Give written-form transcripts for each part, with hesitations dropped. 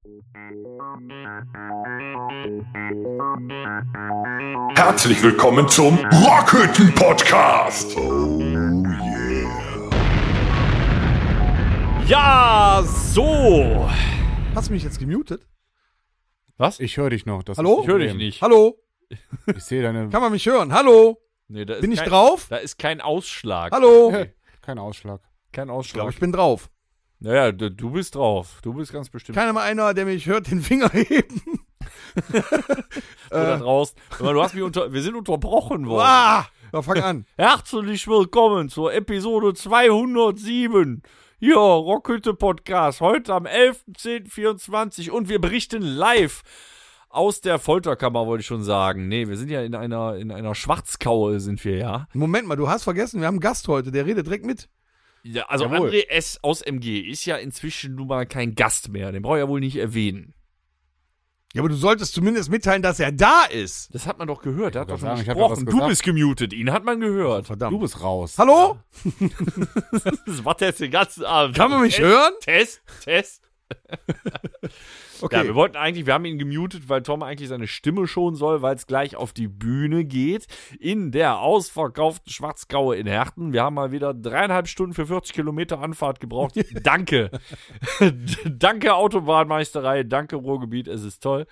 Herzlich willkommen zum Rockhütten-Podcast. Oh yeah. Ja, so. Hast du mich jetzt gemutet? Was? Ich höre dich noch. Hallo? Ich höre dich nicht. Hallo? Ich sehe deine... Kann man mich hören? Hallo? Nee, da ist Bin ich drauf? Da ist kein Ausschlag. Hallo? Kein Ausschlag. Kein Ich Ausschlag. glaube, ich bin drauf. Naja, du bist drauf. Du bist ganz bestimmt. Keiner mal einer, der mich hört, den Finger heben. Da draußen. Du hast mich wir sind unterbrochen worden. Ah, na, fang an. Herzlich willkommen zur Episode 207. Hier, Rockhütte Podcast. Heute am 11.10.24 und wir berichten live aus der Folterkammer, wollte ich schon sagen. Nee, wir sind ja in einer Schwarzkaue sind wir, ja. Moment mal, du hast vergessen, wir haben einen Gast heute, der redet direkt mit. Ja, also Jawohl. André S. aus MG ist ja inzwischen nun mal kein Gast mehr. Den brauche ich ja wohl nicht erwähnen. Ja, aber du solltest zumindest mitteilen, dass er da ist. Das hat man doch gehört. Der hat doch wollte schon sagen, ich hab doch was gesprochen. Du gesagt. bist gemutet. Ihn hat man gehört. Verdammt. Du bist raus. Hallo? Das macht er jetzt den ganzen Abend. Kann man mich hören? Test. Okay. Ja, wir haben ihn gemutet, weil Tom eigentlich seine Stimme schonen soll, weil es gleich auf die Bühne geht. In der ausverkauften Schwarzgaue in Herten. Wir haben mal wieder 3,5 Stunden für 40 Kilometer Anfahrt gebraucht. Danke. Danke Autobahnmeisterei. Danke Ruhrgebiet. Es ist toll.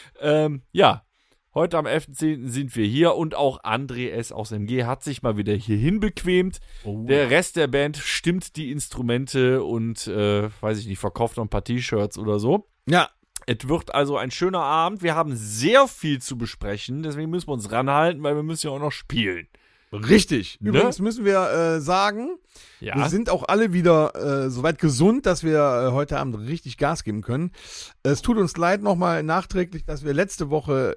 Ja. Heute am 11.10. sind wir hier und auch André S. aus MG hat sich mal wieder hierhin bequemt. Oh. Der Rest der Band stimmt die Instrumente und, weiß ich nicht, verkauft noch ein paar T-Shirts oder so. Ja, Es wird also ein schöner Abend. Wir haben sehr viel zu besprechen, deswegen müssen wir uns ranhalten, weil wir müssen ja auch noch spielen. richtig. Ne? Übrigens müssen wir sagen, Ja. wir sind auch alle wieder soweit gesund, dass wir heute Abend richtig Gas geben können. Es tut uns leid nochmal nachträglich, dass wir letzte Woche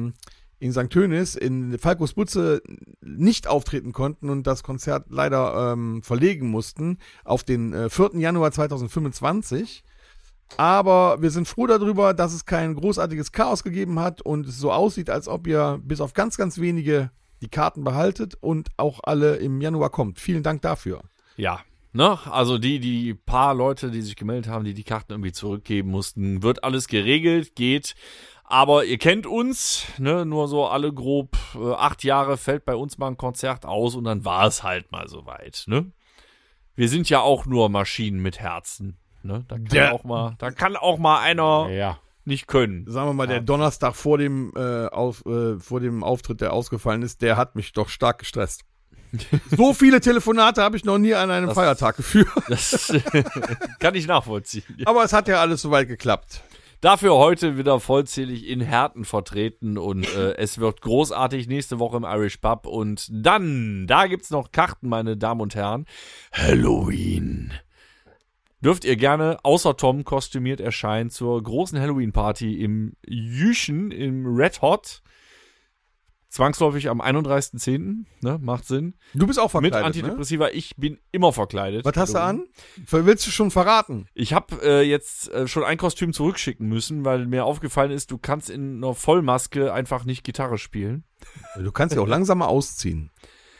in St. Tönis in Falkos Butze nicht auftreten konnten und das Konzert leider verlegen mussten auf den 4. Januar 2025. Aber wir sind froh darüber, dass es kein großartiges Chaos gegeben hat und es so aussieht, als ob ihr bis auf ganz, ganz wenige die Karten behaltet und auch alle im Januar kommt. Vielen Dank dafür. Ja, ne? Also die paar Leute, die sich gemeldet haben, die Karten irgendwie zurückgeben mussten, wird alles geregelt, geht. Aber ihr kennt uns, ne? Nur so alle grob 8 Jahre fällt bei uns mal ein Konzert aus und dann war es halt mal soweit, ne? Wir sind ja auch nur Maschinen mit Herzen, ne? Da kann auch mal einer Ja. nicht können. Sagen wir mal, der Donnerstag vor dem Auftritt, der ausgefallen ist, der hat mich doch stark gestresst. So viele Telefonate habe ich noch nie an einem Feiertag geführt. Das kann ich nachvollziehen. Aber es hat ja alles soweit geklappt. Dafür heute wieder vollzählig in Herten vertreten und es wird großartig nächste Woche im Irish Pub und dann, da gibt's noch Karten, meine Damen und Herren. Halloween. Dürft ihr gerne außer Tom kostümiert erscheinen zur großen Halloween-Party im Jüchen im Red Hot. Zwangsläufig am 31.10., ne, macht Sinn. Du bist auch Mit verkleidet, ne? Antidepressiva, ich bin immer verkleidet. Was hast du an? Willst du schon verraten? Ich habe jetzt schon ein Kostüm zurückschicken müssen, weil mir aufgefallen ist, du kannst in einer Vollmaske einfach nicht Gitarre spielen. Du kannst ja auch langsam mal ausziehen.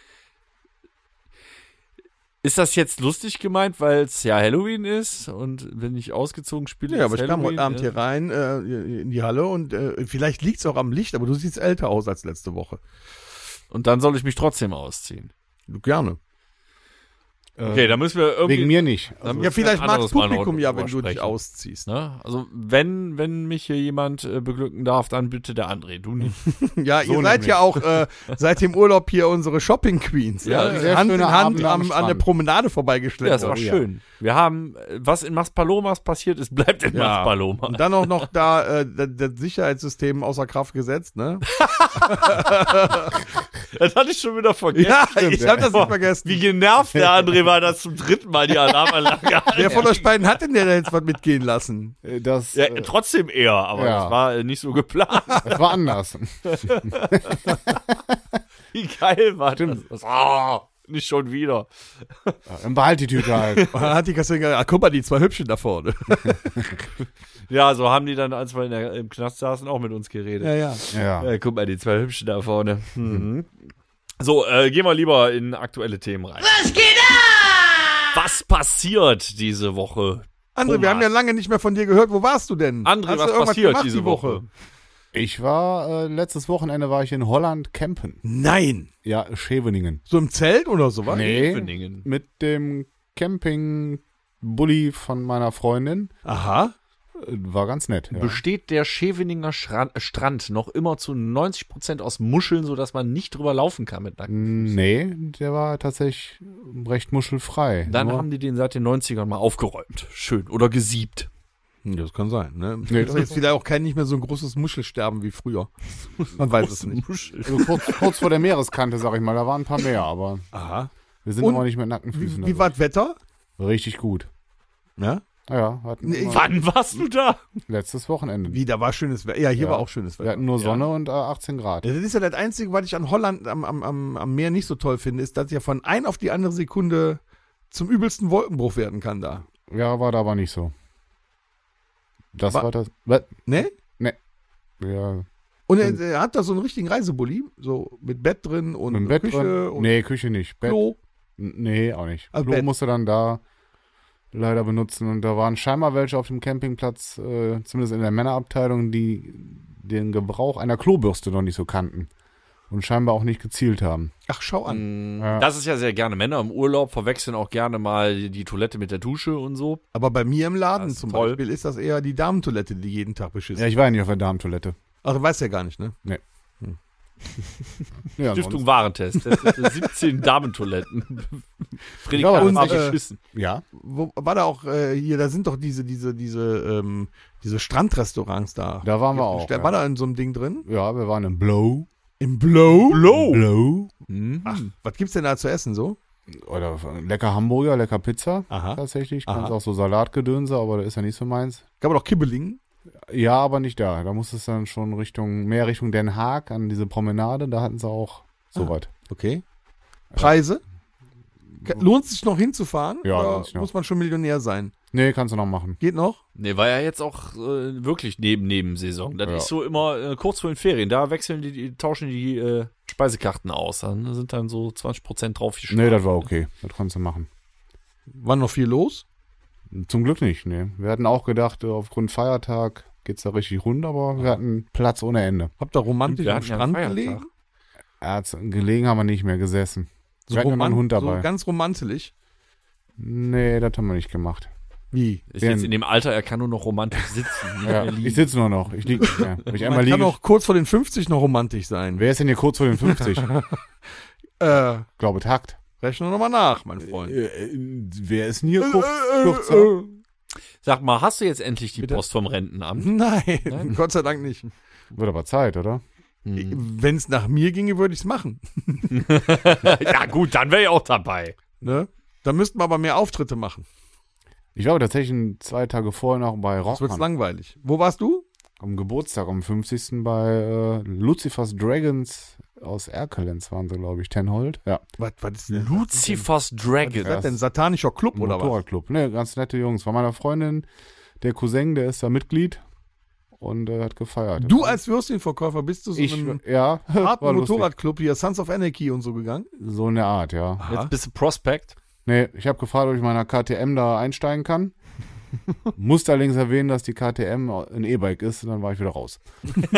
Ist das jetzt lustig gemeint, weil es ja Halloween ist und wenn ich ausgezogen spiele, Ja, ist aber ich kam Halloween, heute Abend hier rein in die Halle und vielleicht liegt es auch am Licht, aber du siehst älter aus als letzte Woche. Und dann soll ich mich trotzdem ausziehen. Gerne. Okay, da müssen wir irgendwie... Wegen mir nicht. da müssen Ja, wir vielleicht ein mag anderes das Mal noch Publikum ja, wenn drüber du dich sprechen. ausziehst. Ne? Also wenn mich hier jemand beglücken darf, dann bitte der André, du nicht. Ja, So ihr seid nämlich. ja auch seit dem Urlaub hier unsere Shopping Queens. Ja, Ja, sehr Hand in schöne Hand Abende am an der Strand. Promenade vorbeigeschleppt. Ja, das war worden. schön. Wir haben, was in Maspalomas passiert ist, bleibt in Ja. Maspaloma. Und dann auch noch da das Sicherheitssystem außer Kraft gesetzt, ne? Das hatte ich schon wieder vergessen. Ja, ich habe das nicht vergessen. Wie genervt der André war, dass zum 3. Mal die Alarmanlage hat. Wer von euch beiden hat denn der da jetzt was mitgehen lassen? Das, Ja, trotzdem eher, aber Ja. das war nicht so geplant. das war anders. Wie geil war das? Nicht schon wieder. Dann behalt die Tüte halt. Und dann hat die Kassiererin gesagt, guck mal, die zwei Hübschen da vorne. Ja, so haben die dann, als wir im Knast saßen, auch mit uns geredet. Ja. Ja. Guck mal, die zwei Hübschen da vorne. Mhm. So, gehen wir lieber in aktuelle Themen rein. Was geht ab? Was passiert diese Woche? André, wir haben ja lange nicht mehr von dir gehört. Wo warst du denn? André, Hast du was irgendwas passiert gemacht diese die Woche? Ich war, letztes Wochenende war ich in Holland campen. Nein. Ja, Scheveningen. So im Zelt oder sowas? Nee, Scheveningen. mit dem Camping-Bulli von meiner Freundin. Aha. War ganz nett. Ja. Besteht der Scheveninger Strand noch immer zu 90% aus Muscheln, sodass man nicht drüber laufen kann mit nackten Füßen? Nee, der war tatsächlich recht muschelfrei. Dann Nur- haben die den seit den 90ern mal aufgeräumt. Schön. Oder gesiebt. Das kann sein, ne? Nee, Das ist jetzt vielleicht auch nicht mehr so ein großes Muschelsterben wie früher. Man weiß es nicht. also kurz vor der Meereskante, sag ich mal, da waren ein paar mehr, aber Aha. wir sind Und aber nicht mit nackten Füßen. Wie war das Wetter? Richtig gut. Ja? Ja, hatten Nee, wir Wann warst du da? letztes Wochenende. Wie, da war schönes Wetter. Ja, hier Ja. war auch schönes Wir Wetter. hatten nur Sonne und 18 Grad. Das ist ja das Einzige, was ich an Holland am Meer nicht so toll finde, ist, dass es ja von ein auf die andere Sekunde zum übelsten Wolkenbruch werden kann da. Ja, war da aber nicht so. Das Wa- war das. Was? Ne? Ja, Und er hat da so einen richtigen Reisebully, so mit Bett drin und mit dem Bett Küche drin. und Nee, Küche nicht. Bett. Klo. Nee, auch nicht. Also Klo Bett. musste dann da leider benutzen. Und da waren scheinbar welche auf dem Campingplatz, zumindest in der Männerabteilung, die den Gebrauch einer Klobürste noch nicht so kannten. Und scheinbar auch nicht gezielt haben. Ach, schau an. Ja. Das ist ja sehr gerne. Männer im Urlaub verwechseln auch gerne mal die Toilette mit der Dusche und so. Aber bei mir im Laden Das ist zum toll. Beispiel ist das eher die Damentoilette, die jeden Tag beschissen. Ja, ich war ja nicht auf der Damentoilette. Ach, du weißt ja gar nicht, ne? Ja, Stiftung Warentest. Das sind 17 Damentoiletten. Ja, Prädikat aber war uns, beschissen. Ja, Wo war da auch hier, da sind doch diese Strandrestaurants da. da waren wir auch. War da in so einem Ding drin? Ja, wir waren im Blow. Im Blow? Blow. Ach, was gibt's denn da zu essen so? Oder lecker Hamburger, lecker Pizza. Aha. Tatsächlich. Aha. Kannst auch so Salatgedönse, aber das ist ja nicht so meins. Gab doch Kibbeling. Ja, aber nicht da. Da musste es dann schon mehr Richtung Den Haag an diese Promenade. Da hatten sie auch sowas. Okay. Preise? Lohnt es sich noch hinzufahren? Ja, Oder lohnt sich noch. muss man schon Millionär sein? Nee, kannst du noch machen. Geht noch? Nee, war ja jetzt auch wirklich Nebensaison. Das Ja. ist so immer kurz vor den Ferien. Da wechseln tauschen die Speisekarten aus. Dann sind dann so 20% drauf. Nee, das war okay. Das konntest du machen. War noch viel los? Zum Glück nicht, nee. Wir hatten auch gedacht, aufgrund Feiertag geht's da richtig rund, aber wir hatten Platz ohne Ende. Habt ihr romantisch Wir am hatten ja einen Strand Feiertag. gelegen? Gelegen haben wir nicht mehr gesessen. Wir hatten immer einen Hund dabei. So ganz romantisch. Nee, das haben wir nicht gemacht. Wie? Ist jetzt in dem Alter, er kann nur noch romantisch sitzen. nicht Ja, mehr liegen. ich sitze nur noch. Ich liege nicht mehr. Wenn ich einmal Man kann liege. auch kurz vor den 50 noch romantisch sein. Wer ist denn hier kurz vor den 50? Glaube, Takt. Rechne nochmal nach, mein Freund. Wer ist denn hier kurz? Sag mal, hast du jetzt endlich die Bitte? Post vom Rentenamt? Nein, Gott sei Dank nicht. Wird aber Zeit, oder? Wenn es nach mir ginge, würde ich es machen. Ja gut, dann wäre ich auch dabei. Ne? Da müssten wir aber mehr Auftritte machen. Ich war aber tatsächlich 2 Tage vorher noch bei Das wird Rockmann. langweilig. Wo warst du? Am Geburtstag, am 50. bei Lucifer's Dragons aus Erkelenz waren sie, glaube ich. Tenhold. Ja. Was ist denn? Lucifer's Was Dragon. ist das denn? Satanischer Club oder was? Motorradclub. Ne, ganz nette Jungs. War meiner Freundin, der Cousin, der ist da Mitglied und hat gefeiert. Du als Würstchenverkäufer bist zu so ich, einem ja, harten war lustig. Motorradclub hier, Sons of Anarchy und so gegangen? So in der Art, ja. Jetzt bist du Prospect. Nee, ich habe gefragt, ob ich meiner KTM da einsteigen kann. Musste allerdings erwähnen, dass die KTM ein E-Bike ist und dann war ich wieder raus. Und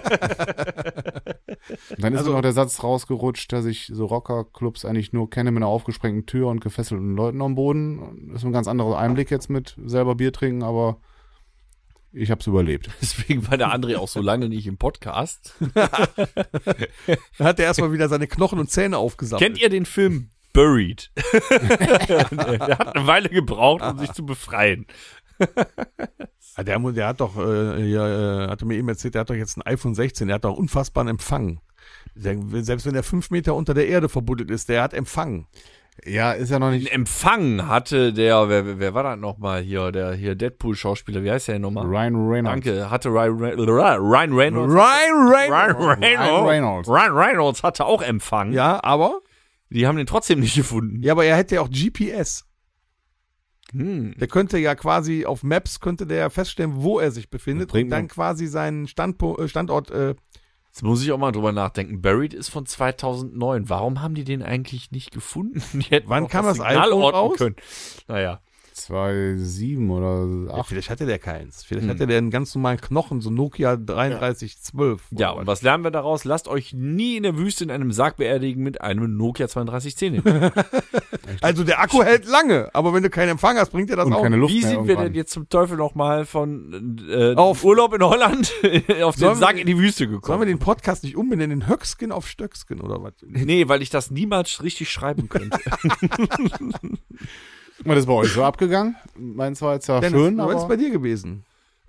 dann ist Also- mir noch der Satz rausgerutscht, dass ich so Rockerclubs eigentlich nur kenne mit einer aufgesprengten Tür und gefesselten Leuten am Boden. Das ist ein ganz anderer Einblick jetzt mit selber Bier trinken, aber ich habe es überlebt. Deswegen war der André auch so lange nicht im Podcast. Da hat er erstmal wieder seine Knochen und Zähne aufgesammelt. Kennt ihr den Film Buried? Der hat eine Weile gebraucht, um sich zu befreien. Ah, der hat doch, hatte mir eben erzählt, der hat doch jetzt ein iPhone 16, der hat doch unfassbaren Empfang. Selbst wenn er 5 Meter unter der Erde verbuddelt ist, der hat Empfang. Ja, ist ja noch Den nicht. Empfang hatte wer war das nochmal hier? Der hier Deadpool-Schauspieler, wie heißt der denn nochmal? Ryan Reynolds. Danke, hatte Ryan Reynolds. Ryan Reynolds. Ryan Reynolds hatte auch Empfang. Ja, aber? Die haben den trotzdem nicht gefunden. Ja, aber er hätte ja auch GPS. Hm. Der könnte ja quasi auf Maps, könnte der ja feststellen, wo er sich befindet Das bringt und dann mir- quasi seinen Standort, Jetzt muss ich auch mal drüber nachdenken. Buried ist von 2009. Warum haben die den eigentlich nicht gefunden? Die hätten Wann auch kam das Signal iPhone orten raus? können. Naja. 2,7 oder 8. Ja, vielleicht hatte der keins. Vielleicht hatte der einen ganz normalen Knochen, so Nokia 3312. Ja, und was lernen wir daraus? Lasst euch nie in der Wüste in einem Sarg beerdigen mit einem Nokia 3210. Also der Akku hält lange, aber wenn du keinen Empfang hast, bringt dir das Und auch keine nicht. Luft Wie mehr sind wir irgendwann. denn jetzt zum Teufel nochmal von Auf- Urlaub in Holland auf den Sollen wir Sarg den- in die Wüste Sollen wir gekommen? den Podcast nicht umbenennen in Höckskin auf Stöckskin oder was? Nee, weil ich das niemals richtig schreiben könnte. Und das ist bei euch so abgegangen? Meins war jetzt ja Dennis, schön, was ist aber bei dir gewesen?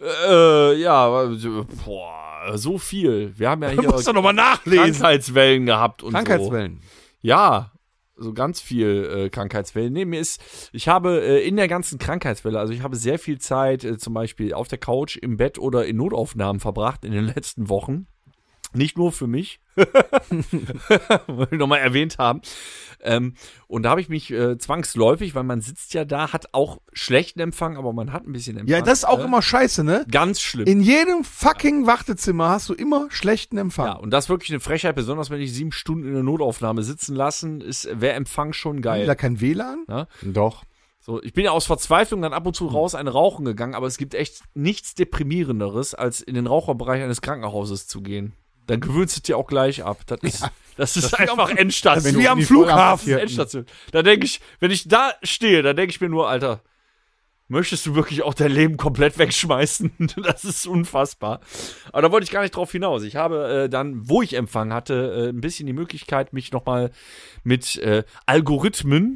So viel. Wir haben ja Du musst doch hier nochmal nachlesen. Krankheitswellen gehabt und Krankheitswellen. so. Ja, so ganz viel Krankheitswellen. Nee, ich habe in der ganzen Krankheitswelle, also ich habe sehr viel Zeit zum Beispiel auf der Couch, im Bett oder in Notaufnahmen verbracht in den letzten Wochen. Nicht nur für mich, wollte ich nochmal erwähnt haben. Und da habe ich mich zwangsläufig, weil man sitzt ja da, hat auch schlechten Empfang, aber man hat ein bisschen Empfang. Ja, das ist auch immer scheiße, ne? ganz schlimm. In jedem fucking Wartezimmer hast du immer schlechten Empfang. Ja, und das ist wirklich eine Frechheit, besonders wenn ich 7 Stunden in der Notaufnahme sitzen lassen, wäre Empfang schon Haben die geil. da kein WLAN? doch. So, ich bin ja aus Verzweiflung dann ab und zu raus eine rauchen gegangen, aber es gibt echt nichts Deprimierenderes, als in den Raucherbereich eines Krankenhauses zu gehen. Dann gewöhnst du dir auch gleich ab. Das ist einfach Endstation. wie am die voll Flughafen. Das ist Endstation. Da denke ich, wenn ich da stehe, dann denke ich mir nur, Alter, möchtest du wirklich auch dein Leben komplett wegschmeißen? Das ist unfassbar. Aber da wollte ich gar nicht drauf hinaus. Ich habe dann, wo ich Empfang hatte, ein bisschen die Möglichkeit, mich nochmal mit Algorithmen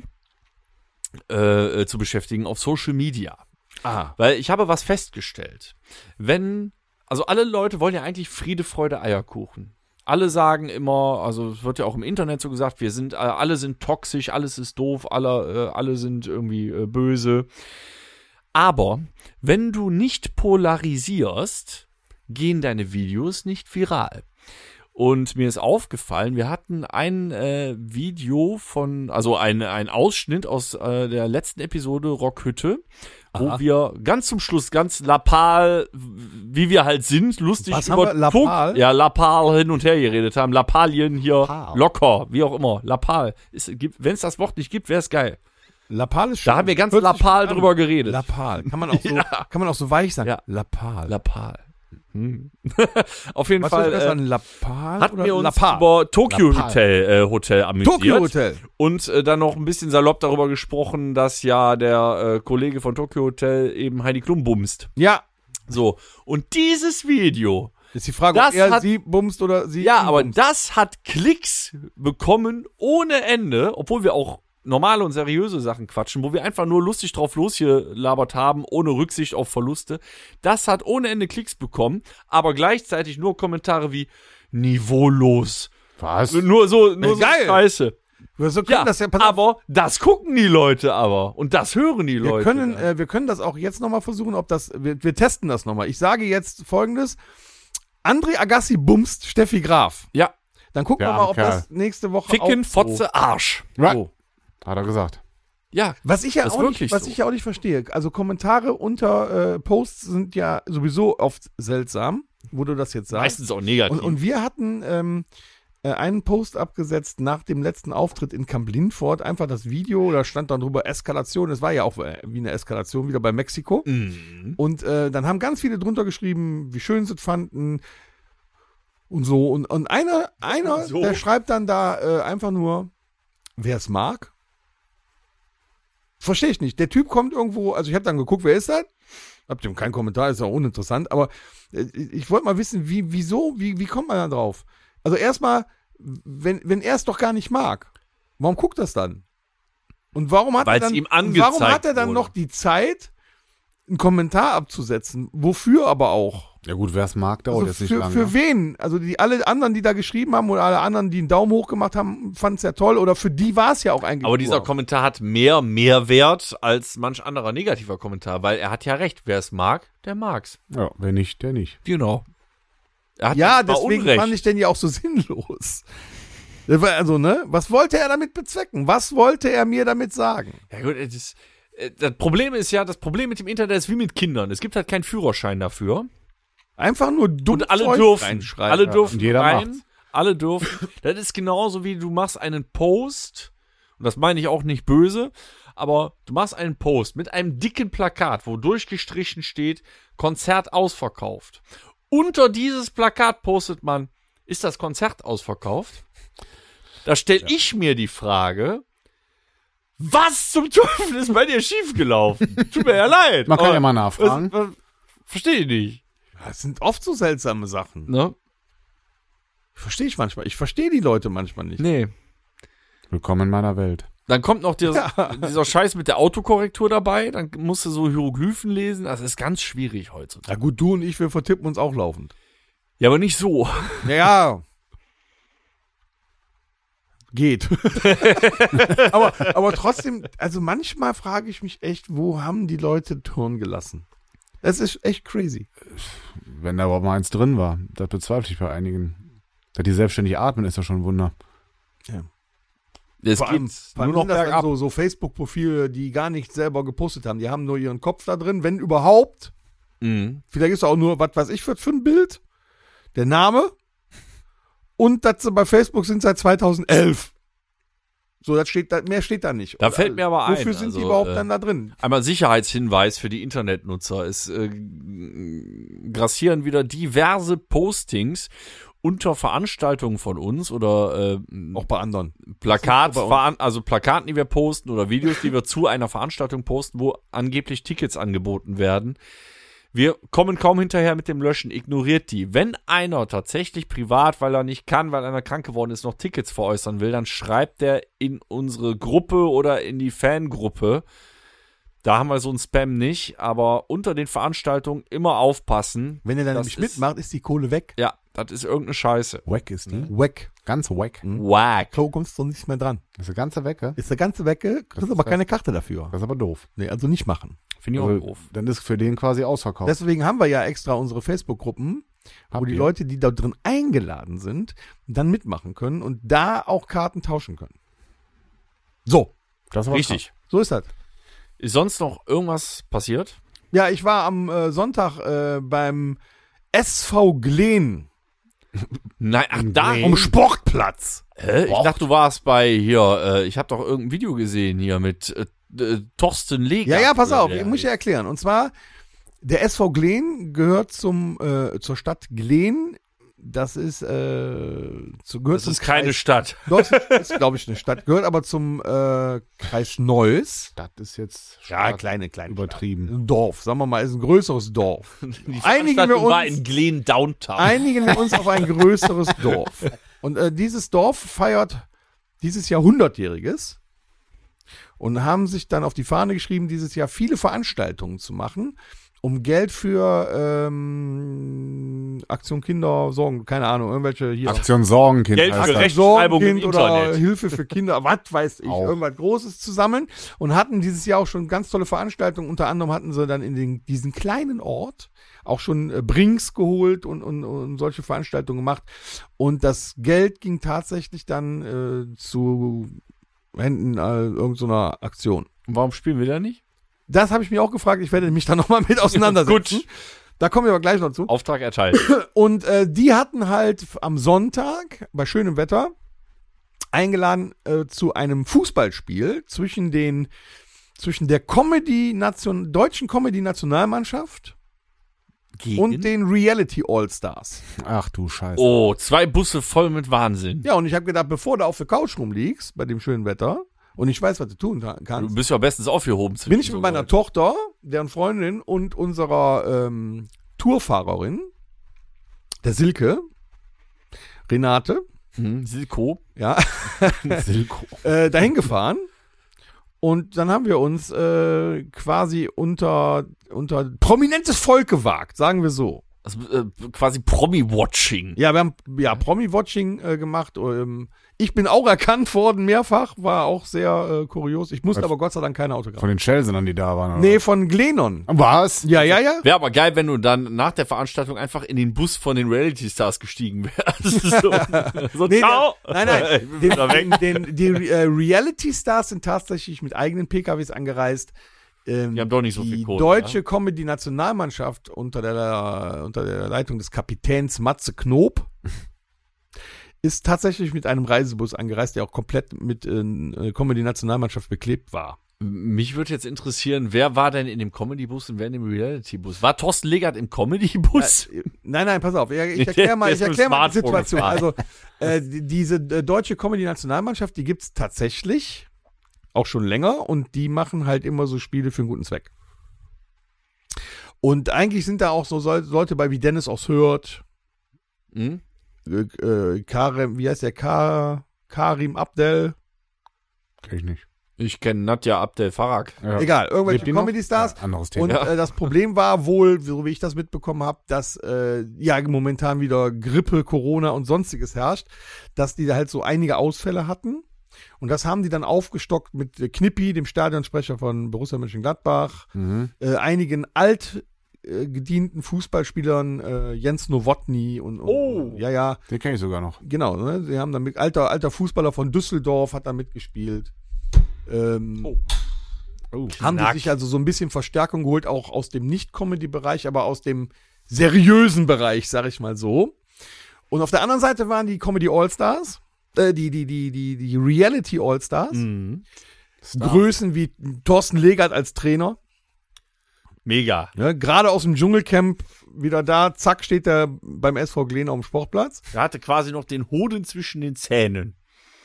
zu beschäftigen auf Social Media. Weil ich habe was festgestellt. Also alle Leute wollen ja eigentlich Friede, Freude, Eierkuchen. Alle sagen immer, also es wird ja auch im Internet so gesagt, alle sind toxisch, alles ist doof, alle sind irgendwie böse. Aber wenn du nicht polarisierst, gehen deine Videos nicht viral. Und mir ist aufgefallen, wir hatten ein Video also ein Ausschnitt aus der letzten Episode Rockhütte, wo wir ganz zum Schluss, ganz lapal, wie wir halt sind, lustig Was haben wir? Lapal? Lapal hin und her geredet haben. Lappalien hier, Lapal. locker, wie auch immer. Lapal. Wenn es das Wort nicht gibt, wäre es geil. Lapal ist schön. Da haben wir ganz Hört sich lapal gut an. drüber geredet. Lapal. Kann man auch so weich sagen. Ja. Lapal. Lapal. Auf jeden Was Fall ist besser, ein Lapal hatten oder wir uns Lapal? über Tokyo Lapal. Hotel amüsiert. Tokyo Hotel. Und dann noch ein bisschen salopp darüber gesprochen, dass ja der Kollege von Tokyo Hotel eben Heidi Klum bumst. Ja. So. Und dieses Video, Ist die Frage, Das ob er hat- sie bumst oder sie ja, ihn aber bumst. das hat Klicks bekommen ohne Ende, obwohl wir auch normale und seriöse Sachen quatschen, wo wir einfach nur lustig drauf losgelabert haben, ohne Rücksicht auf Verluste. Das hat ohne Ende Klicks bekommen, aber gleichzeitig nur Kommentare wie niveaulos. Was? Nur so geil. Scheiße. So können Ja, das ja, pass auf, aber das gucken die Leute aber. Und das hören die Leute. wir können das auch jetzt nochmal versuchen, wir testen das nochmal. Ich sage jetzt Folgendes. André Agassi bumst Steffi Graf. ja, Dann gucken Der wir mal, arme ob Kerl. das nächste Woche Ficken, auch so. Fotze, Arsch. Ja, So. hat er gesagt. Ja, Was ich ja Das ist auch nicht, wirklich was so. ich ja auch nicht verstehe. Also Kommentare unter Posts sind ja sowieso oft seltsam, wo du das jetzt sagst. meistens auch negativ. Und wir hatten einen Post abgesetzt nach dem letzten Auftritt in Camp Lindfort. Einfach das Video, da stand dann drüber Eskalation. Es war ja auch wie eine Eskalation wieder bei Mexiko. Mhm. Und dann haben ganz viele drunter geschrieben, wie schön sie es fanden und so. Und einer So. der schreibt dann da einfach nur, wer es mag. Verstehe ich nicht. Der Typ kommt irgendwo, also ich habe dann geguckt, wer ist das? Habt ihr keinen Kommentar, ist auch uninteressant, aber ich wollte mal wissen, wie kommt man da drauf? Also erstmal, wenn er es doch gar nicht mag, warum guckt das dann? Und warum hat er Weil's dann, ihm und angezeigt warum hat er dann wurde. noch die Zeit, einen Kommentar abzusetzen? Wofür aber auch? Ja gut, wer es mag, dauert Also jetzt nicht für, lange. für wen? Also alle anderen, die da geschrieben haben oder alle anderen, die einen Daumen hoch gemacht haben, fanden es ja toll oder für die war es ja auch eigentlich. Aber dieser nur. Kommentar hat mehr Mehrwert als manch anderer negativer Kommentar, weil er hat ja recht. Wer es mag, der mag's. Ja, wer nicht, der nicht. Genau. Er hat Ja, zwar deswegen Unrecht. fand ich den ja auch so sinnlos. Das war also, ne? Was wollte er damit bezwecken? Was wollte er mir damit sagen? Ja gut, das Problem ist ja, das Problem mit dem Internet ist wie mit Kindern. Es gibt halt keinen Führerschein dafür. Einfach nur dumm Und alle Zeug dürfen. reinschreiben. Alle dürfen und jeder rein. macht's. Alle dürfen. Das ist genauso wie du machst einen Post. Und das meine ich auch nicht böse. aber du machst einen Post mit einem dicken Plakat, wo durchgestrichen steht, Konzert ausverkauft. Unter dieses Plakat postet man, ist das Konzert ausverkauft? Da stelle ich mir die Frage, was zum Teufel ist bei dir schiefgelaufen? Tut mir ja leid. Man kann ja mal nachfragen. Verstehe ich nicht. Das sind oft so seltsame Sachen. Ne? Verstehe ich manchmal. Ich verstehe die Leute manchmal nicht. Nee. Willkommen in meiner Welt. Dann kommt noch dieser Scheiß mit der Autokorrektur dabei. Dann musst du so Hieroglyphen lesen. Das ist ganz schwierig heutzutage. Na gut, du und ich, wir vertippen uns auch laufend. Ja, aber nicht so. Ja. Geht. aber trotzdem, also manchmal frage ich mich echt, wo haben die Leute Ton gelassen? Das ist echt crazy. Wenn da überhaupt mal eins drin war, das bezweifle ich bei einigen. Dass die selbstständig atmen, ist ja schon ein Wunder. Ja. Es Vor allem geht nur noch sind das dann bergab. so Facebook-Profile, die gar nicht selber gepostet haben. Die haben nur ihren Kopf da drin, wenn überhaupt. Mhm. Vielleicht ist auch nur, was weiß ich für ein Bild. Der Name. Und dass sie bei Facebook sind seit 2011. So, das steht da, mehr steht da nicht. Da fällt mir aber ein, Wofür sind also, die überhaupt dann da drin? Einmal Sicherheitshinweis für die Internetnutzer. Es grassieren wieder diverse Postings unter Veranstaltungen von uns oder Auch bei anderen. Plakaten, die wir posten oder Videos, die wir zu einer Veranstaltung posten, wo angeblich Tickets angeboten werden. Wir kommen kaum hinterher mit dem Löschen, ignoriert die. Wenn einer tatsächlich privat, weil er nicht kann, weil einer krank geworden ist, noch Tickets veräußern will, dann schreibt er in unsere Gruppe oder in die Fangruppe. Da haben wir so einen Spam nicht, aber unter den Veranstaltungen immer aufpassen. Wenn ihr dann Das nämlich ist- mitmacht, ist die Kohle weg. Ja, das ist irgendeine Scheiße. Wack ist die. Weg. Ganz wack. Wack. So kommst du nicht mehr dran. Das ist eine ganze Wecke. Ist der ganze weg, kriegst aber keine Karte dafür. Das ist aber doof. Nee, also nicht machen. Finde ich auch Also, doof. dann ist für den quasi ausverkauft. Deswegen haben wir ja extra unsere Facebook-Gruppen, wo Habt die ihr? Leute, die da drin eingeladen sind, dann mitmachen können und da auch Karten tauschen können. So, Das war Richtig. so ist das. Ist sonst noch irgendwas passiert? Ja, ich war am Sonntag beim SV Glen Nein, ach da. am Sportplatz. Hä? Ich dachte, du warst bei hier, ich habe doch irgendein Video gesehen hier mit Thorsten Leger. Ja, pass auf, Oder ich muss ja erklären. Und zwar, der SV Glen gehört zur Stadt Glen. Das ist, gehört Das zum ist keine Kreis, Stadt. Doch, ist, glaube ich, eine Stadt. Gehört aber zum Kreis Neuss. Das ist jetzt Ja, stark kleine. übertrieben. Ein Dorf, sagen wir mal, ist ein größeres Dorf. Die Einigen wir Veranstaltung war uns- in Glen Downtown. Einigen wir uns auf ein größeres Dorf. Und dieses Dorf feiert dieses Jahr 100-jähriges und haben sich dann auf die Fahne geschrieben, dieses Jahr viele Veranstaltungen zu machen, um Geld für Aktion Kinder sorgen, keine Ahnung, irgendwelche hier. Aktion Sorgenkind Geld heißt für das. Recht. Rechtschreibung im Sorgenkind oder Internet. Hilfe für Kinder, was weiß ich, Auch. irgendwas Großes zu sammeln und hatten dieses Jahr auch schon ganz tolle Veranstaltungen. Unter anderem hatten sie dann in diesen kleinen Ort auch schon Brinks geholt und solche Veranstaltungen gemacht. Und das Geld ging tatsächlich dann zu Händen irgendeiner Aktion. Und warum spielen wir da nicht? Das habe ich mir auch gefragt. Ich werde mich da nochmal mit auseinandersetzen. Gut. Da kommen wir aber gleich noch zu. Auftrag erteilt. Und die hatten halt am Sonntag bei schönem Wetter eingeladen zu einem Fußballspiel zwischen der deutschen Comedy-Nationalmannschaft und den Reality All-Stars. Ach du Scheiße. Oh, 2 Busse voll mit Wahnsinn. Ja, und ich habe gedacht, bevor du auf der Couch rumliegst, bei dem schönen Wetter, und ich weiß, was du tun Du kannst, bist ja bestens aufgehoben. bin ich zwischen mit so meiner Leuten. Tochter, deren Freundin und unserer Tourfahrerin, der Silke, Renate, Silko. ja, Silko. dahin gefahren. Und dann haben wir uns quasi unter prominentes Volk gewagt, sagen wir so. Also, quasi Promi-Watching. Ja, wir haben Promi-Watching gemacht. Ich bin auch erkannt worden, mehrfach. War auch sehr kurios. Ich musste aber Gott sei Dank keine Autogramme. Von den Chelsea, die da waren. Oder? Nee, von Glenon. Was? Ja. Wäre aber geil, wenn du dann nach der Veranstaltung einfach in den Bus von den Reality-Stars gestiegen wärst. so Nee, ciao. nein. Ich bin da weg. Die Reality-Stars sind tatsächlich mit eigenen PKWs angereist. Die haben doch nicht so die viel Kohle. deutsche Comedy-Nationalmannschaft unter der Leitung des Kapitäns Matze Knob ist tatsächlich mit einem Reisebus angereist, der auch komplett mit Comedy-Nationalmannschaft beklebt war. Mich würde jetzt interessieren, wer war denn in dem Comedy-Bus und wer in dem Reality-Bus? War Thorsten Legert im Comedy-Bus? Nein, pass auf. Ich erkläre mal, Der ist mit dem die Smartphone Situation. Also, diese deutsche Comedy-Nationalmannschaft, die gibt's tatsächlich auch schon länger und die machen halt immer so Spiele für einen guten Zweck. Und eigentlich sind da auch so Leute bei wie Dennis aus Hürth, Hm? Karim, wie heißt der? Karim Abdel. Kenn ich nicht. Ich kenne Nadja Abdel Farag. Ja. Egal, irgendwelche Lebt die noch? Comedy-Stars. Ja, anderes Thema. Und das Problem war wohl, so wie ich das mitbekommen habe, dass momentan wieder Grippe, Corona und sonstiges herrscht, dass die da halt so einige Ausfälle hatten. Und das haben die dann aufgestockt mit Knippi, dem Stadionsprecher von Borussia Mönchengladbach, einigen altgedienten Fußballspielern, Jens Nowotny und ja, Den kenne ich sogar noch. genau. Ne? Sie haben dann mit alter Fußballer von Düsseldorf hat da mitgespielt. Haben die sich also so ein bisschen Verstärkung geholt, auch aus dem Nicht-Comedy-Bereich, aber aus dem seriösen Bereich, sag ich mal so. Und auf der anderen Seite waren die Comedy All-Stars, die Reality All-Stars. Mhm. Größen wie Thorsten Legert als Trainer. Mega. Ne? Gerade aus dem Dschungelcamp wieder da, zack, steht er beim SV Glehn auf dem Sportplatz. Er hatte quasi noch den Hoden zwischen den Zähnen.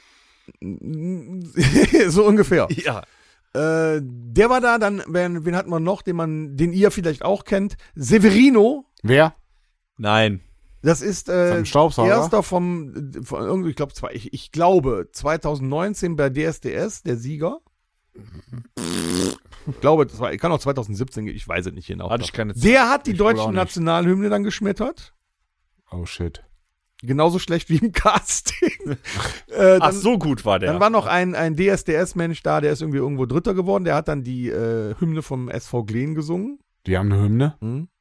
So ungefähr. Ja. Der war da, dann, wen hatten wir noch, den ihr vielleicht auch kennt? Severino. Wer? Nein. Das ist Ein Staubsauger? erster von irgendwie, ich glaube 2019 bei DSDS, der Sieger. Ich glaube, kann auch 2017, ich weiß es nicht genau. Hatte ich keine Zeit. Der hat die Ich wohl auch deutsche nicht. Nationalhymne dann geschmettert. Oh shit. Genauso schlecht wie im Casting. Ach, so gut war der. Dann war noch ein DSDS-Mensch da, der ist irgendwie irgendwo Dritter geworden. Der hat dann die Hymne vom SV Glehn gesungen. Die haben eine Hymne?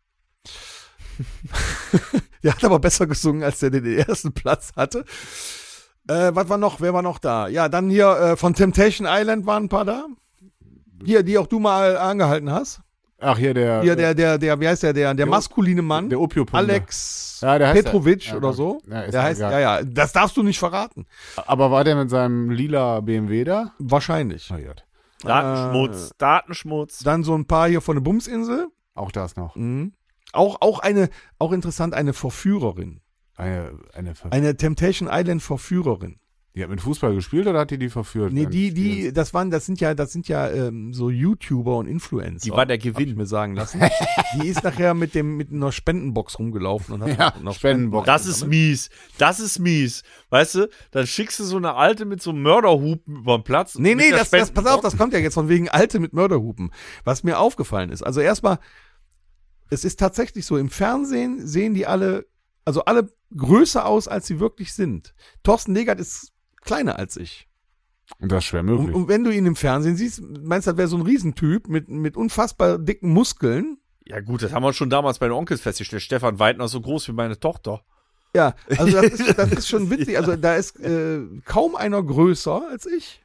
Der hat aber besser gesungen, als der den ersten Platz hatte. Was war noch? Wer war noch da? Ja, dann hier von Temptation Island waren ein paar da. Hier, die auch du mal angehalten hast. Ach, hier der. Hier, der, wie heißt der maskuline Mann. Der Opiopunkt. Alex Ja, der heißt Petrovic ja, oder so. Ja, ist der heißt, egal. ja, das darfst du nicht verraten. Aber war der mit seinem lila BMW da? Wahrscheinlich. Oh, Gott. Datenschmutz. Dann so ein paar hier von der Bumsinsel. Auch das noch. Mhm. Auch interessant, eine Verführerin. Eine Temptation Island Verführerin. Die hat mit Fußball gespielt oder hat die verführt? Nee, das sind ja so YouTuber und Influencer. Die war der Hab ich Gewinn. mir sagen lassen. Die ist nachher mit einer Spendenbox rumgelaufen und hat Ja, noch Spendenbox. Das ist mies. Das ist mies. Weißt du, dann schickst du so eine Alte mit so einem Mörderhupen über den Platz. Nee, mit der pass auf, Spendenbox. das kommt ja jetzt von wegen Alte mit Mörderhupen. Was mir aufgefallen ist, also erstmal, es ist tatsächlich so, im Fernsehen sehen die alle größer aus, als sie wirklich sind. Thorsten Legert ist kleiner als ich. Und das ist schwer möglich. Und wenn du ihn im Fernsehen siehst, meinst du, das wäre so ein Riesentyp mit unfassbar dicken Muskeln. Ja gut, das haben wir schon damals bei den Onkels festgestellt. Stefan Weidner ist so groß wie meine Tochter. Ja, also das ist schon witzig. Also da ist kaum einer größer als ich.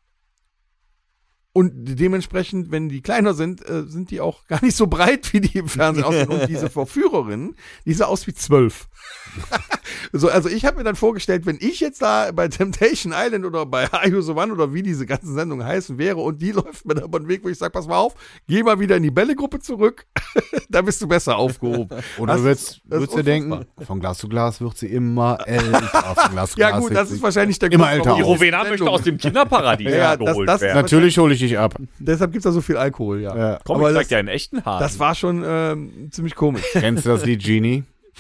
Und dementsprechend, wenn die kleiner sind, sind die auch gar nicht so breit, wie die im Fernsehen aussehen. Und diese Verführerin, die sah aus wie 12. So, also ich habe mir dann vorgestellt, wenn ich jetzt da bei Temptation Island oder bei Are You the One oder wie diese ganzen Sendungen heißen wäre und die läuft mir da über den Weg, wo ich sage, pass mal auf, geh mal wieder in die Bällegruppe zurück, da bist du besser aufgehoben. Oder du würdest dir denken, von Glas zu Glas wird sie immer älter. Von Glas zu Ja Glas gut, wird das sie ist wahrscheinlich der immer Grund, älter warum auf. die Rowena möchte Sendung- aus dem Kinderparadies Ja, geholt das- werden. Natürlich hole ich dich ab. Deshalb gibt's da so viel Alkohol, ja. Ja. Komm, aber ich zeig das- dir einen echten Hasen. Das war schon ziemlich komisch. Kennst du das Lied Genie?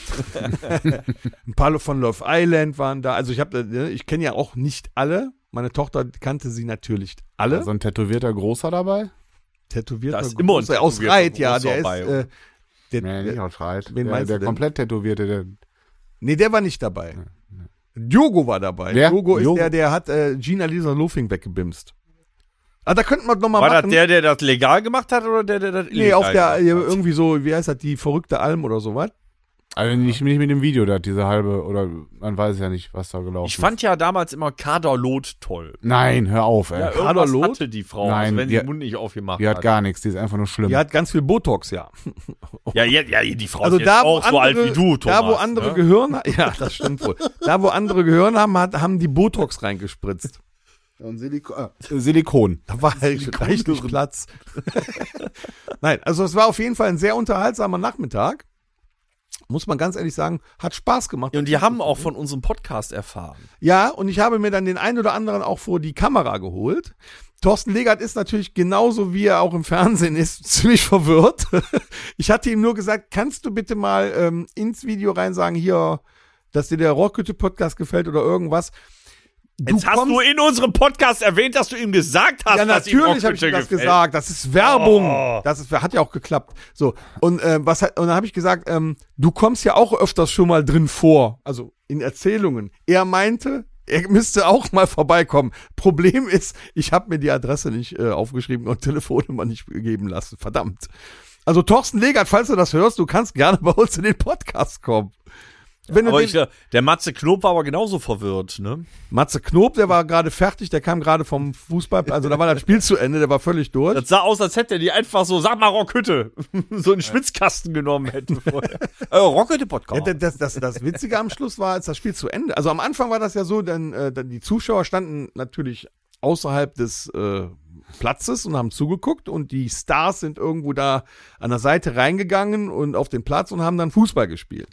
Ein paar von Love Island waren da. Also ich kenne ja auch nicht alle. Meine Tochter kannte sie natürlich alle. So ein tätowierter Großer dabei? Tätowierter Da ist immer ein Großer aus tätowierter Reit, ja. Großer Der ist, bei. der, Nee, nicht aus Schreit. wen meinst Der du denn? komplett tätowierte. der war nicht dabei. Diogo war dabei. Wer? Diogo ist Diogo. der hat Gina Lisa Lofing weggebimst. Ah, da könnten wir noch mal War machen. das der das legal gemacht hat oder der das Nee, illegal auf der, gemacht hat? irgendwie so, wie heißt das, die verrückte Alm oder sowas. Also nicht mit dem Video, da hat diese halbe, oder man weiß ja nicht, was da gelaufen Ich fand ja damals immer Kaderlot toll. Nein, hör auf, ey. Ja, irgendwas Kaderlot? hatte die Frau, Nein, also wenn sie die- den Mund nicht aufgemacht Die hat hat. gar nichts, die ist einfach nur schlimm. Die hat ganz viel Botox, ja. Ja, die Frau Also ist jetzt da, wo auch so alt andere, wie du, Thomas. da, wo andere ne? Gehirn, ja, das stimmt wohl. Da, wo andere Gehirn haben die Botox reingespritzt. Und Silikon. Da war richtig Platz. Nein, also es war auf jeden Fall ein sehr unterhaltsamer Nachmittag. Muss man ganz ehrlich sagen, hat Spaß gemacht. Und die haben auch von unserem Podcast erfahren. Ja, und ich habe mir dann den einen oder anderen auch vor die Kamera geholt. Thorsten Legert ist natürlich genauso, wie er auch im Fernsehen ist, ziemlich verwirrt. Ich hatte ihm nur gesagt, kannst du bitte mal ins Video rein sagen, hier, dass dir der Rockhütte-Podcast gefällt oder irgendwas. Jetzt hast du in unserem Podcast erwähnt, dass du ihm gesagt hast, ja, dass ihm natürlich habe ich ihm das gesagt. Das ist Werbung. Das hat ja auch geklappt. So und und dann habe ich gesagt, du kommst ja auch öfters schon mal drin vor, also in Erzählungen. Er meinte, er müsste auch mal vorbeikommen. Problem ist, ich habe mir die Adresse nicht aufgeschrieben und Telefonnummer nicht gegeben lassen. Verdammt. Also Thorsten Legert, falls du das hörst, du kannst gerne bei uns in den Podcast kommen. Wenn aber der Matze Knob war aber genauso verwirrt, ne? Matze Knob, der war gerade fertig, der kam gerade vom Fußball, also da war das Spiel zu Ende, der war völlig durch. Das sah aus, als hätte er die einfach so, sag mal Rockhütte, so einen Schwitzkasten genommen hätte vorher. Rockhütte-Podcast. Ja, das Witzige am Schluss war, als das Spiel zu Ende, also am Anfang war das ja so, denn die Zuschauer standen natürlich außerhalb des Platzes und haben zugeguckt und die Stars sind irgendwo da an der Seite reingegangen und auf den Platz und haben dann Fußball gespielt.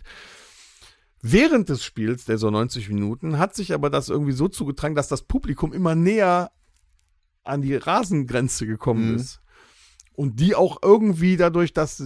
Während des Spiels, der so 90 Minuten, hat sich aber das irgendwie so zugetragen, dass das Publikum immer näher an die Rasengrenze gekommen ist. Und die auch irgendwie dadurch, dass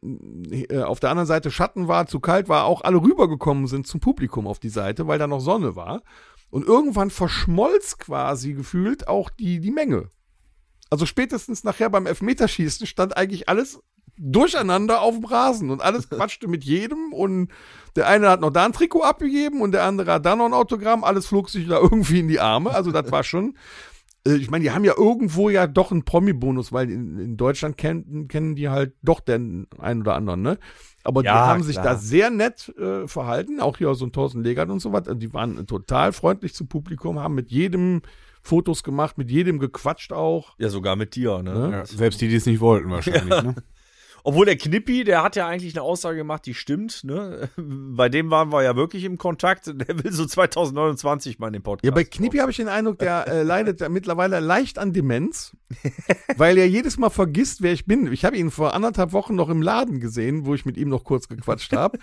auf der anderen Seite Schatten war, zu kalt war, auch alle rübergekommen sind zum Publikum auf die Seite, weil da noch Sonne war. Und irgendwann verschmolz quasi gefühlt auch die Menge. Also spätestens nachher beim Elfmeterschießen stand eigentlich alles durcheinander auf dem Rasen und alles quatschte mit jedem und der eine hat noch da ein Trikot abgegeben und der andere hat da noch ein Autogramm, alles flog sich da irgendwie in die Arme, also das war schon, ich meine, die haben ja irgendwo ja doch einen Promi-Bonus, weil in Deutschland kennen die halt doch den einen oder anderen, ne? Aber ja, die haben sich da sehr nett verhalten, auch hier so ein Thorsten Legert und so was, die waren total freundlich zum Publikum, haben mit jedem Fotos gemacht, mit jedem gequatscht auch. Ja, sogar mit dir, ne? Ja, selbst die es nicht wollten wahrscheinlich, ne? Obwohl der Knippi, der hat ja eigentlich eine Aussage gemacht, die stimmt, ne? Bei dem waren wir ja wirklich im Kontakt. Der will so 2029 mal in den Podcast. Ja, bei Knippi habe ich den Eindruck, der leidet mittlerweile leicht an Demenz, weil er jedes Mal vergisst, wer ich bin. Ich habe ihn vor 1,5 Wochen noch im Laden gesehen, wo ich mit ihm noch kurz gequatscht habe.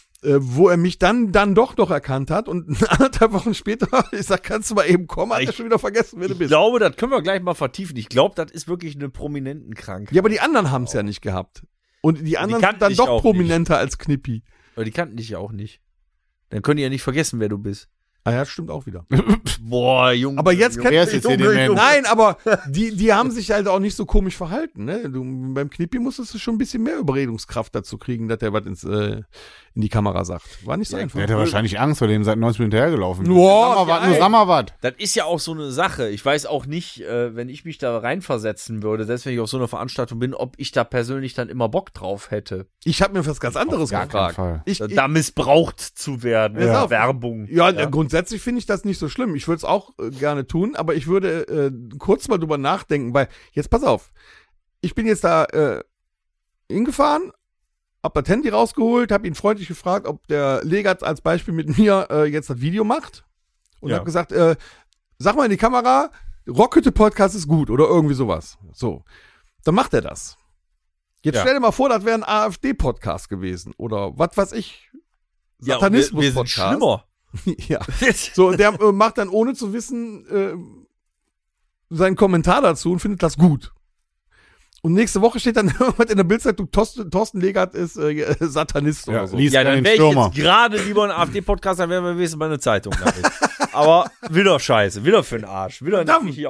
Wo er mich dann doch noch erkannt hat und 1,5 Wochen später, ich sag, kannst du mal eben kommen, hat er schon wieder vergessen, wer du bist. Ich glaube, das können wir gleich mal vertiefen. Ich glaube, das ist wirklich eine Prominentenkrankheit. Ja, aber die anderen haben es ja nicht gehabt. Und die anderen sind dann doch prominenter als Knippi. Aber die kannten dich ja auch nicht. Dann können die ja nicht vergessen, wer du bist. Ah ja, stimmt auch wieder. Boah, Junge. Aber jetzt kennt jetzt hier den Mensch. Nein, aber die haben sich halt auch nicht so komisch verhalten. Ne? Beim Knippi musstest du schon ein bisschen mehr Überredungskraft dazu kriegen, dass der was in die Kamera sagt. War nicht so einfach. Der hätte wahrscheinlich Angst vor dem, seit 90 Minuten hinterhergelaufen. Sag mal was. Das ist ja auch so eine Sache. Ich weiß auch nicht, wenn ich mich da reinversetzen würde, selbst wenn ich auf so einer Veranstaltung bin, ob ich da persönlich dann immer Bock drauf hätte. Ich habe mir was ganz anderes Auf gar keinen gefragt. Fall. Da missbraucht zu werden. Ja. Werbung. Ja, grundsätzlich finde ich das nicht so schlimm. Ich würde es auch gerne tun, aber ich würde kurz mal drüber nachdenken, weil, jetzt pass auf, ich bin jetzt da hingefahren, hab das Handy rausgeholt, hab ihn freundlich gefragt, ob der Legert als Beispiel mit mir jetzt das Video macht und hab gesagt, sag mal in die Kamera, Rockhütte-Podcast ist gut oder irgendwie sowas. So, dann macht er das. Jetzt stell dir mal vor, das wäre ein AfD-Podcast gewesen oder was weiß ich, Satanismus-Podcast. Wir sind schlimmer. Ja. So, und der macht dann ohne zu wissen seinen Kommentar dazu und findet das gut. Und nächste Woche steht dann irgendwas in der Bildzeitung, Thorsten Legert ist Satanist oder so. Ja, dann wäre ich jetzt gerade lieber ein AfD-Podcast, dann wären wir wenigstens bei einer Zeitung damit. Aber wieder scheiße, wieder für den Arsch. Wieder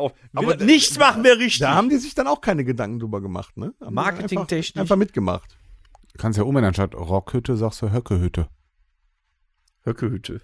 nichts machen wir richtig. Da haben die sich dann auch keine Gedanken drüber gemacht, ne? Marketingtechnisch. Einfach mitgemacht. Du kannst ja umändern, statt Rockhütte sagst du Höckehütte. Höckehütte.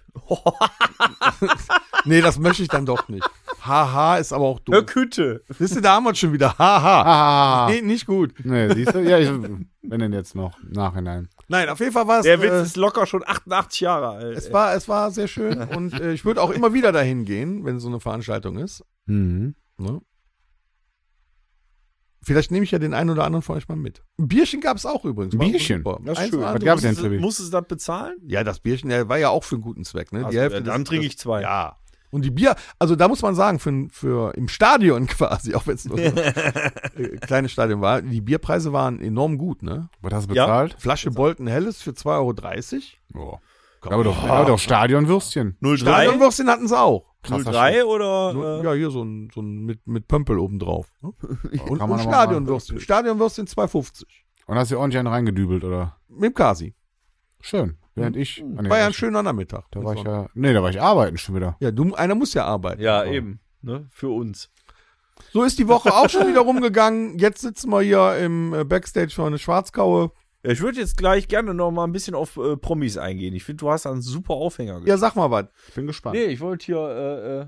Nee, das möchte ich dann doch nicht. Haha ist aber auch doof. Höckhütte. Siehst du, da haben wir schon wieder. Haha. Nee, nicht gut. Nee, siehst du? Ja, wenn denn jetzt noch Nachhinein. Nein, auf jeden Fall war es. Der Witz ist locker schon 88 Jahre alt. Es war sehr schön und ich würde auch immer wieder dahin gehen, wenn so eine Veranstaltung ist. Mhm. Ne? Vielleicht nehme ich ja den einen oder anderen von euch mal mit. Ein Bierchen gab es auch übrigens. War Bierchen? super. Das ist schön. Was gab es denn für Musstest du das bezahlen? Ja, das Bierchen war ja auch für einen guten Zweck. Ne? Also, dann trinke ich 2. Ja. Und die Bier, also da muss man sagen, für im Stadion quasi, auch wenn es nur so ein kleines Stadion war, die Bierpreise waren enorm gut, ne? Was hast du Ja. bezahlt? Flasche Bolton Helles für 2,30 Oh. Aber doch Stadionwürstchen. 03? Stadionwürstchen hatten sie auch. 03 oder? Ja, hier so ein mit Pömpel obendrauf. Ne? Und Kann man aber Stadionwürstchen. Stadionwürstchen 2,50. Und hast du ordentlich einen reingedübelt, oder? Mit dem Kasi. Schön. Während ich. War ja ein schöner Nachmittag. Da war ich ja. Nee, da war ich arbeiten schon wieder. Ja, einer muss ja arbeiten. Ja, eben. Ne? Für uns. So ist die Woche auch schon wieder rumgegangen. Jetzt sitzen wir hier im Backstage von der Schwarzkaue. Ja, ich würde jetzt gleich gerne noch mal ein bisschen auf Promis eingehen. Ich finde, du hast da einen super Aufhänger Ja, sag mal was. Ich bin gespannt. Nee, ich wollte hier,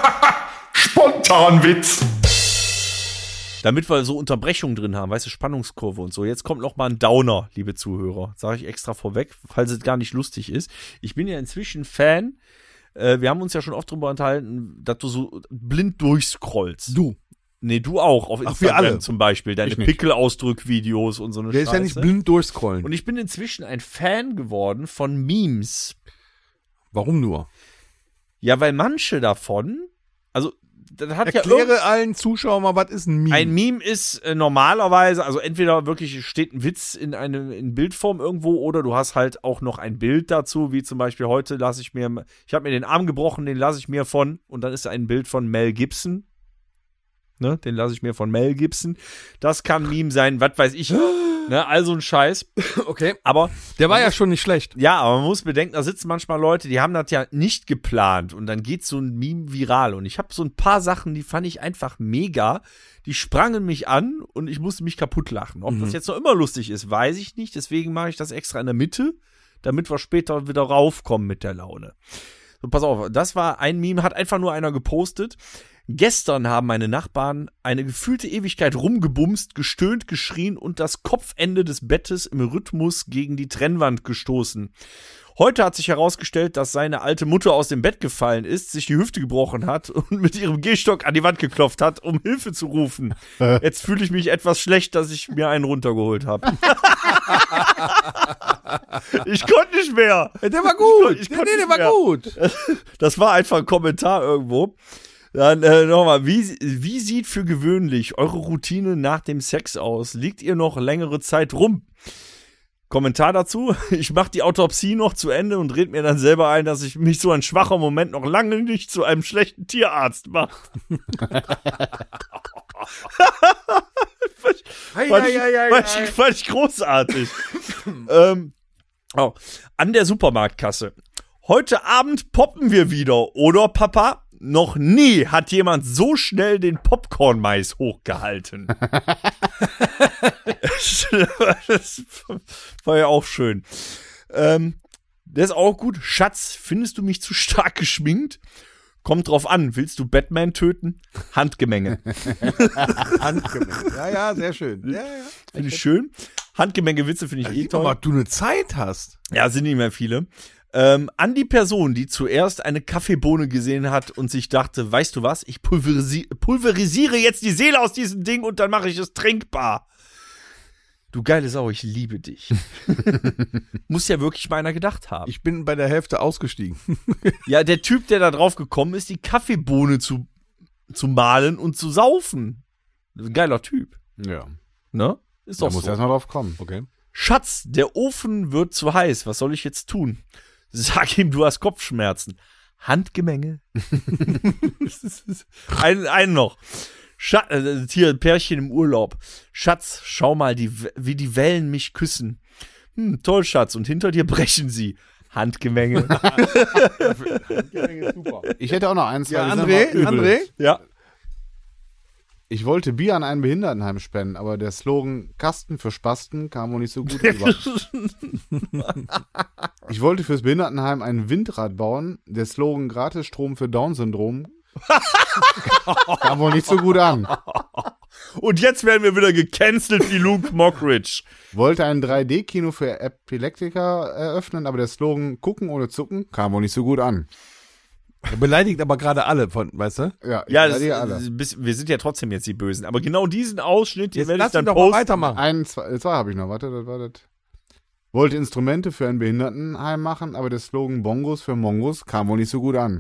Spontanwitz. damit wir so Unterbrechungen drin haben, weißt du, Spannungskurve und so. Jetzt kommt noch mal ein Downer, liebe Zuhörer. Sage ich extra vorweg, falls es gar nicht lustig ist. Ich bin ja inzwischen Fan. Wir haben uns ja schon oft darüber unterhalten, dass du so blind durchscrollst. Du. Nee, du auch. Auf wir Instagram alle. zum Beispiel. Deine Ich nicht. Pickelausdrückvideos und so eine Der ist ja nicht blind durchscrollen. Und ich bin inzwischen ein Fan geworden von Memes. Warum nur? Ja, weil manche davon, also das hat Erkläre allen Zuschauern mal, was ist ein Meme? ein Meme ist normalerweise, also entweder wirklich steht ein Witz in Bildform irgendwo oder du hast halt auch noch ein Bild dazu, wie zum Beispiel heute ich habe mir den Arm gebrochen, den lasse ich mir und dann ist ein Bild von Mel Gibson. Ne, den lasse ich mir von Mel Gibson. Das kann Meme sein, was weiß ich. Ne, also ein Scheiß. Okay. Aber Der war ja schon nicht schlecht. ja, aber man muss bedenken, da sitzen manchmal Leute, die haben das ja nicht geplant und dann geht so ein Meme viral und ich habe so ein paar Sachen, die fand ich einfach mega, die sprangen mich an und ich musste mich kaputt lachen. Ob das jetzt noch immer lustig ist, weiß ich nicht, deswegen mache ich das extra in der Mitte, damit wir später wieder raufkommen mit der Laune. So, pass auf, das war ein Meme, hat einfach nur einer gepostet. Gestern haben meine Nachbarn eine gefühlte Ewigkeit rumgebumst, gestöhnt, geschrien und das Kopfende des Bettes im Rhythmus gegen die Trennwand gestoßen. Heute hat sich herausgestellt, dass seine alte Mutter aus dem Bett gefallen ist, sich die Hüfte gebrochen hat und mit ihrem Gehstock an die Wand geklopft hat, um Hilfe zu rufen. Jetzt fühle ich mich etwas schlecht, dass ich mir einen runtergeholt habe. Ich konnte nicht mehr. Der war gut. Ich konnte der nicht war mehr. gut. Das war einfach ein Kommentar irgendwo. Dann nochmal, wie sieht für gewöhnlich eure Routine nach dem Sex aus? Liegt ihr noch längere Zeit rum? Kommentar dazu, ich mache die Autopsie noch zu Ende und red mir dann selber ein, dass ich mich so ein schwacher Moment noch lange nicht zu einem schlechten Tierarzt mache. Fand ich großartig. An der Supermarktkasse. Heute Abend poppen wir wieder, oder Papa? Noch nie hat jemand so schnell den Popcorn-Mais hochgehalten. Das war ja auch schön. Der ist auch gut. Schatz, findest du mich zu stark geschminkt? Kommt drauf an. Willst du Batman töten? Handgemenge. Handgemenge. Ja, sehr schön. Ja. Finde ich schön. Handgemenge-Witze finde ich toll. Aber du eine Zeit hast. Ja, sind nicht mehr viele. An die Person, die zuerst eine Kaffeebohne gesehen hat und sich dachte, weißt du was, ich pulverisiere jetzt die Seele aus diesem Ding und dann mache ich es trinkbar. Du geile Sau, ich liebe dich. Muss ja wirklich mal einer gedacht haben. Ich bin bei der Hälfte ausgestiegen. Ja, der Typ, der da drauf gekommen ist, die Kaffeebohne zu mahlen und zu saufen. Ein geiler Typ. Ja. Ne? Ist Da doch muss so. erst mal drauf kommen. Okay. Schatz, der Ofen wird zu heiß. Was soll ich jetzt tun? Sag ihm, du hast Kopfschmerzen. Handgemenge. Einen noch. Hier, ein Pärchen im Urlaub. Schatz, schau mal, wie die Wellen mich küssen. Toll, Schatz. Und hinter dir brechen sie. Handgemenge. Super. Ich hätte auch noch eins. Ja, weil die sind aber übel. André? Ja. Ich wollte Bier an ein Behindertenheim spenden, aber der Slogan Kasten für Spasten kam wohl nicht so gut rüber. Ich wollte fürs Behindertenheim ein Windrad bauen. Der Slogan Gratisstrom für Down-Syndrom kam wohl nicht so gut an. Und jetzt werden wir wieder gecancelt wie Luke Mockridge. Wollte ein 3D-Kino für Epileptiker eröffnen, aber der Slogan Gucken ohne Zucken kam wohl nicht so gut an. Er beleidigt aber gerade alle von, weißt du? Ja, Ja, alle. wir sind ja trotzdem jetzt die Bösen. Aber genau diesen Ausschnitt, den Jetzt werde ich lass ihn dann doch mal posten. weitermachen. Zwei habe ich noch. Warte, das war das. wollte Instrumente für ein Behindertenheim machen, aber der Slogan Bongos für Mongos kam wohl nicht so gut an.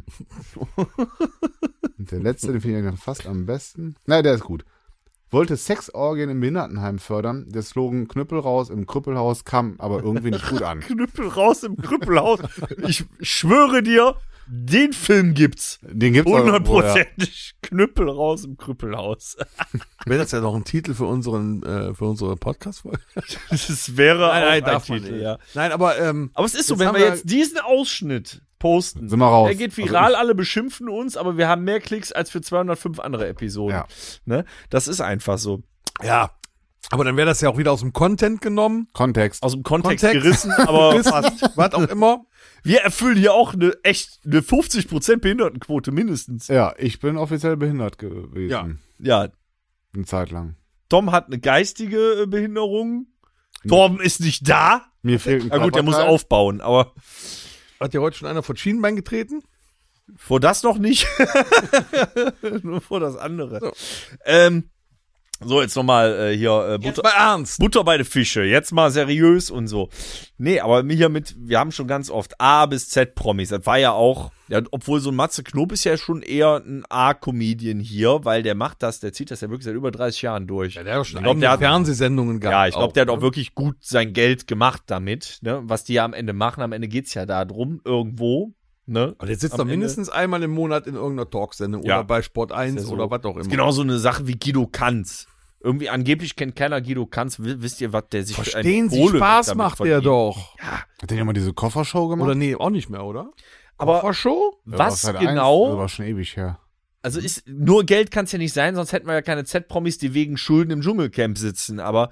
Und der letzte, den finde ich noch fast am besten. Nein, der ist gut. Wollte Sexorgien im Behindertenheim fördern. Der Slogan Knüppel raus im Krüppelhaus kam aber irgendwie nicht gut an. Knüppel raus im Krüppelhaus. Ich schwöre dir, den Film gibt's. Den gibt's auch irgendwo, ja. 100%. Knüppel raus im Krüppelhaus. Wäre das ja noch ein Titel für unsere Podcast-Folge? Das wäre Nein, auch darf ein man Titel, nicht. ja. Nein, aber Aber es ist so, Jetzt wenn haben wir wir- jetzt diesen Ausschnitt posten, Sind wir raus. der geht Also viral, alle beschimpfen uns, aber wir haben mehr Klicks als für 205 andere Episoden. Ja. Ne? Das ist einfach so. ja, aber dann wäre das ja auch wieder aus dem Content genommen. Kontext. Aus dem Kontext, Kontext. gerissen, aber Gerissen, fast. was auch immer. Wir erfüllen hier auch eine 50% Behindertenquote mindestens. Ja, ich bin offiziell behindert gewesen. Ja. Ja, Eine Zeit lang. Tom hat eine geistige Behinderung. Torben ist nicht da. Mir fehlt ein Na gut, der muss Körperteil. aufbauen, aber Hat dir heute schon einer vor das Schienbein getreten? vor das noch nicht. Nur vor das andere. So. So, jetzt nochmal hier Jetzt mal ernst. Butter bei den Fische. Jetzt mal seriös und so. Nee, aber wir haben schon ganz oft A bis Z Promis. Das war ja auch, ja, obwohl so ein Matze Knob ist ja schon eher ein A-Comedian hier, weil der zieht das ja wirklich seit über 30 Jahren durch. Ja, der hat auch schon Ich glaub, der hat- Fernsehsendungen gehabt. Ja, ich glaube, der hat auch ne? wirklich gut sein Geld gemacht damit, ne? Was die ja am Ende machen. Am Ende geht's ja da drum, irgendwo, ne? Aber der sitzt Am doch Ende- mindestens einmal im Monat in irgendeiner Talksendung Ja. oder bei Sport 1 Ist ja so. oder was auch immer. Ist genau so eine Sache wie Guido Kanz. Irgendwie angeblich kennt keiner Guido Kanz. Wisst ihr, was der sich Verstehen Sie, Kohle Spaß damit macht der verdient? doch. Hat der ja mal diese Koffershow gemacht? Oder nee, auch nicht mehr, oder? Aber Show? Ja, was Sat.1, genau? Das war schon ewig her. Also ist nur Geld kann es ja nicht sein, sonst hätten wir ja keine Z-Promis, die wegen Schulden im Dschungelcamp sitzen. Aber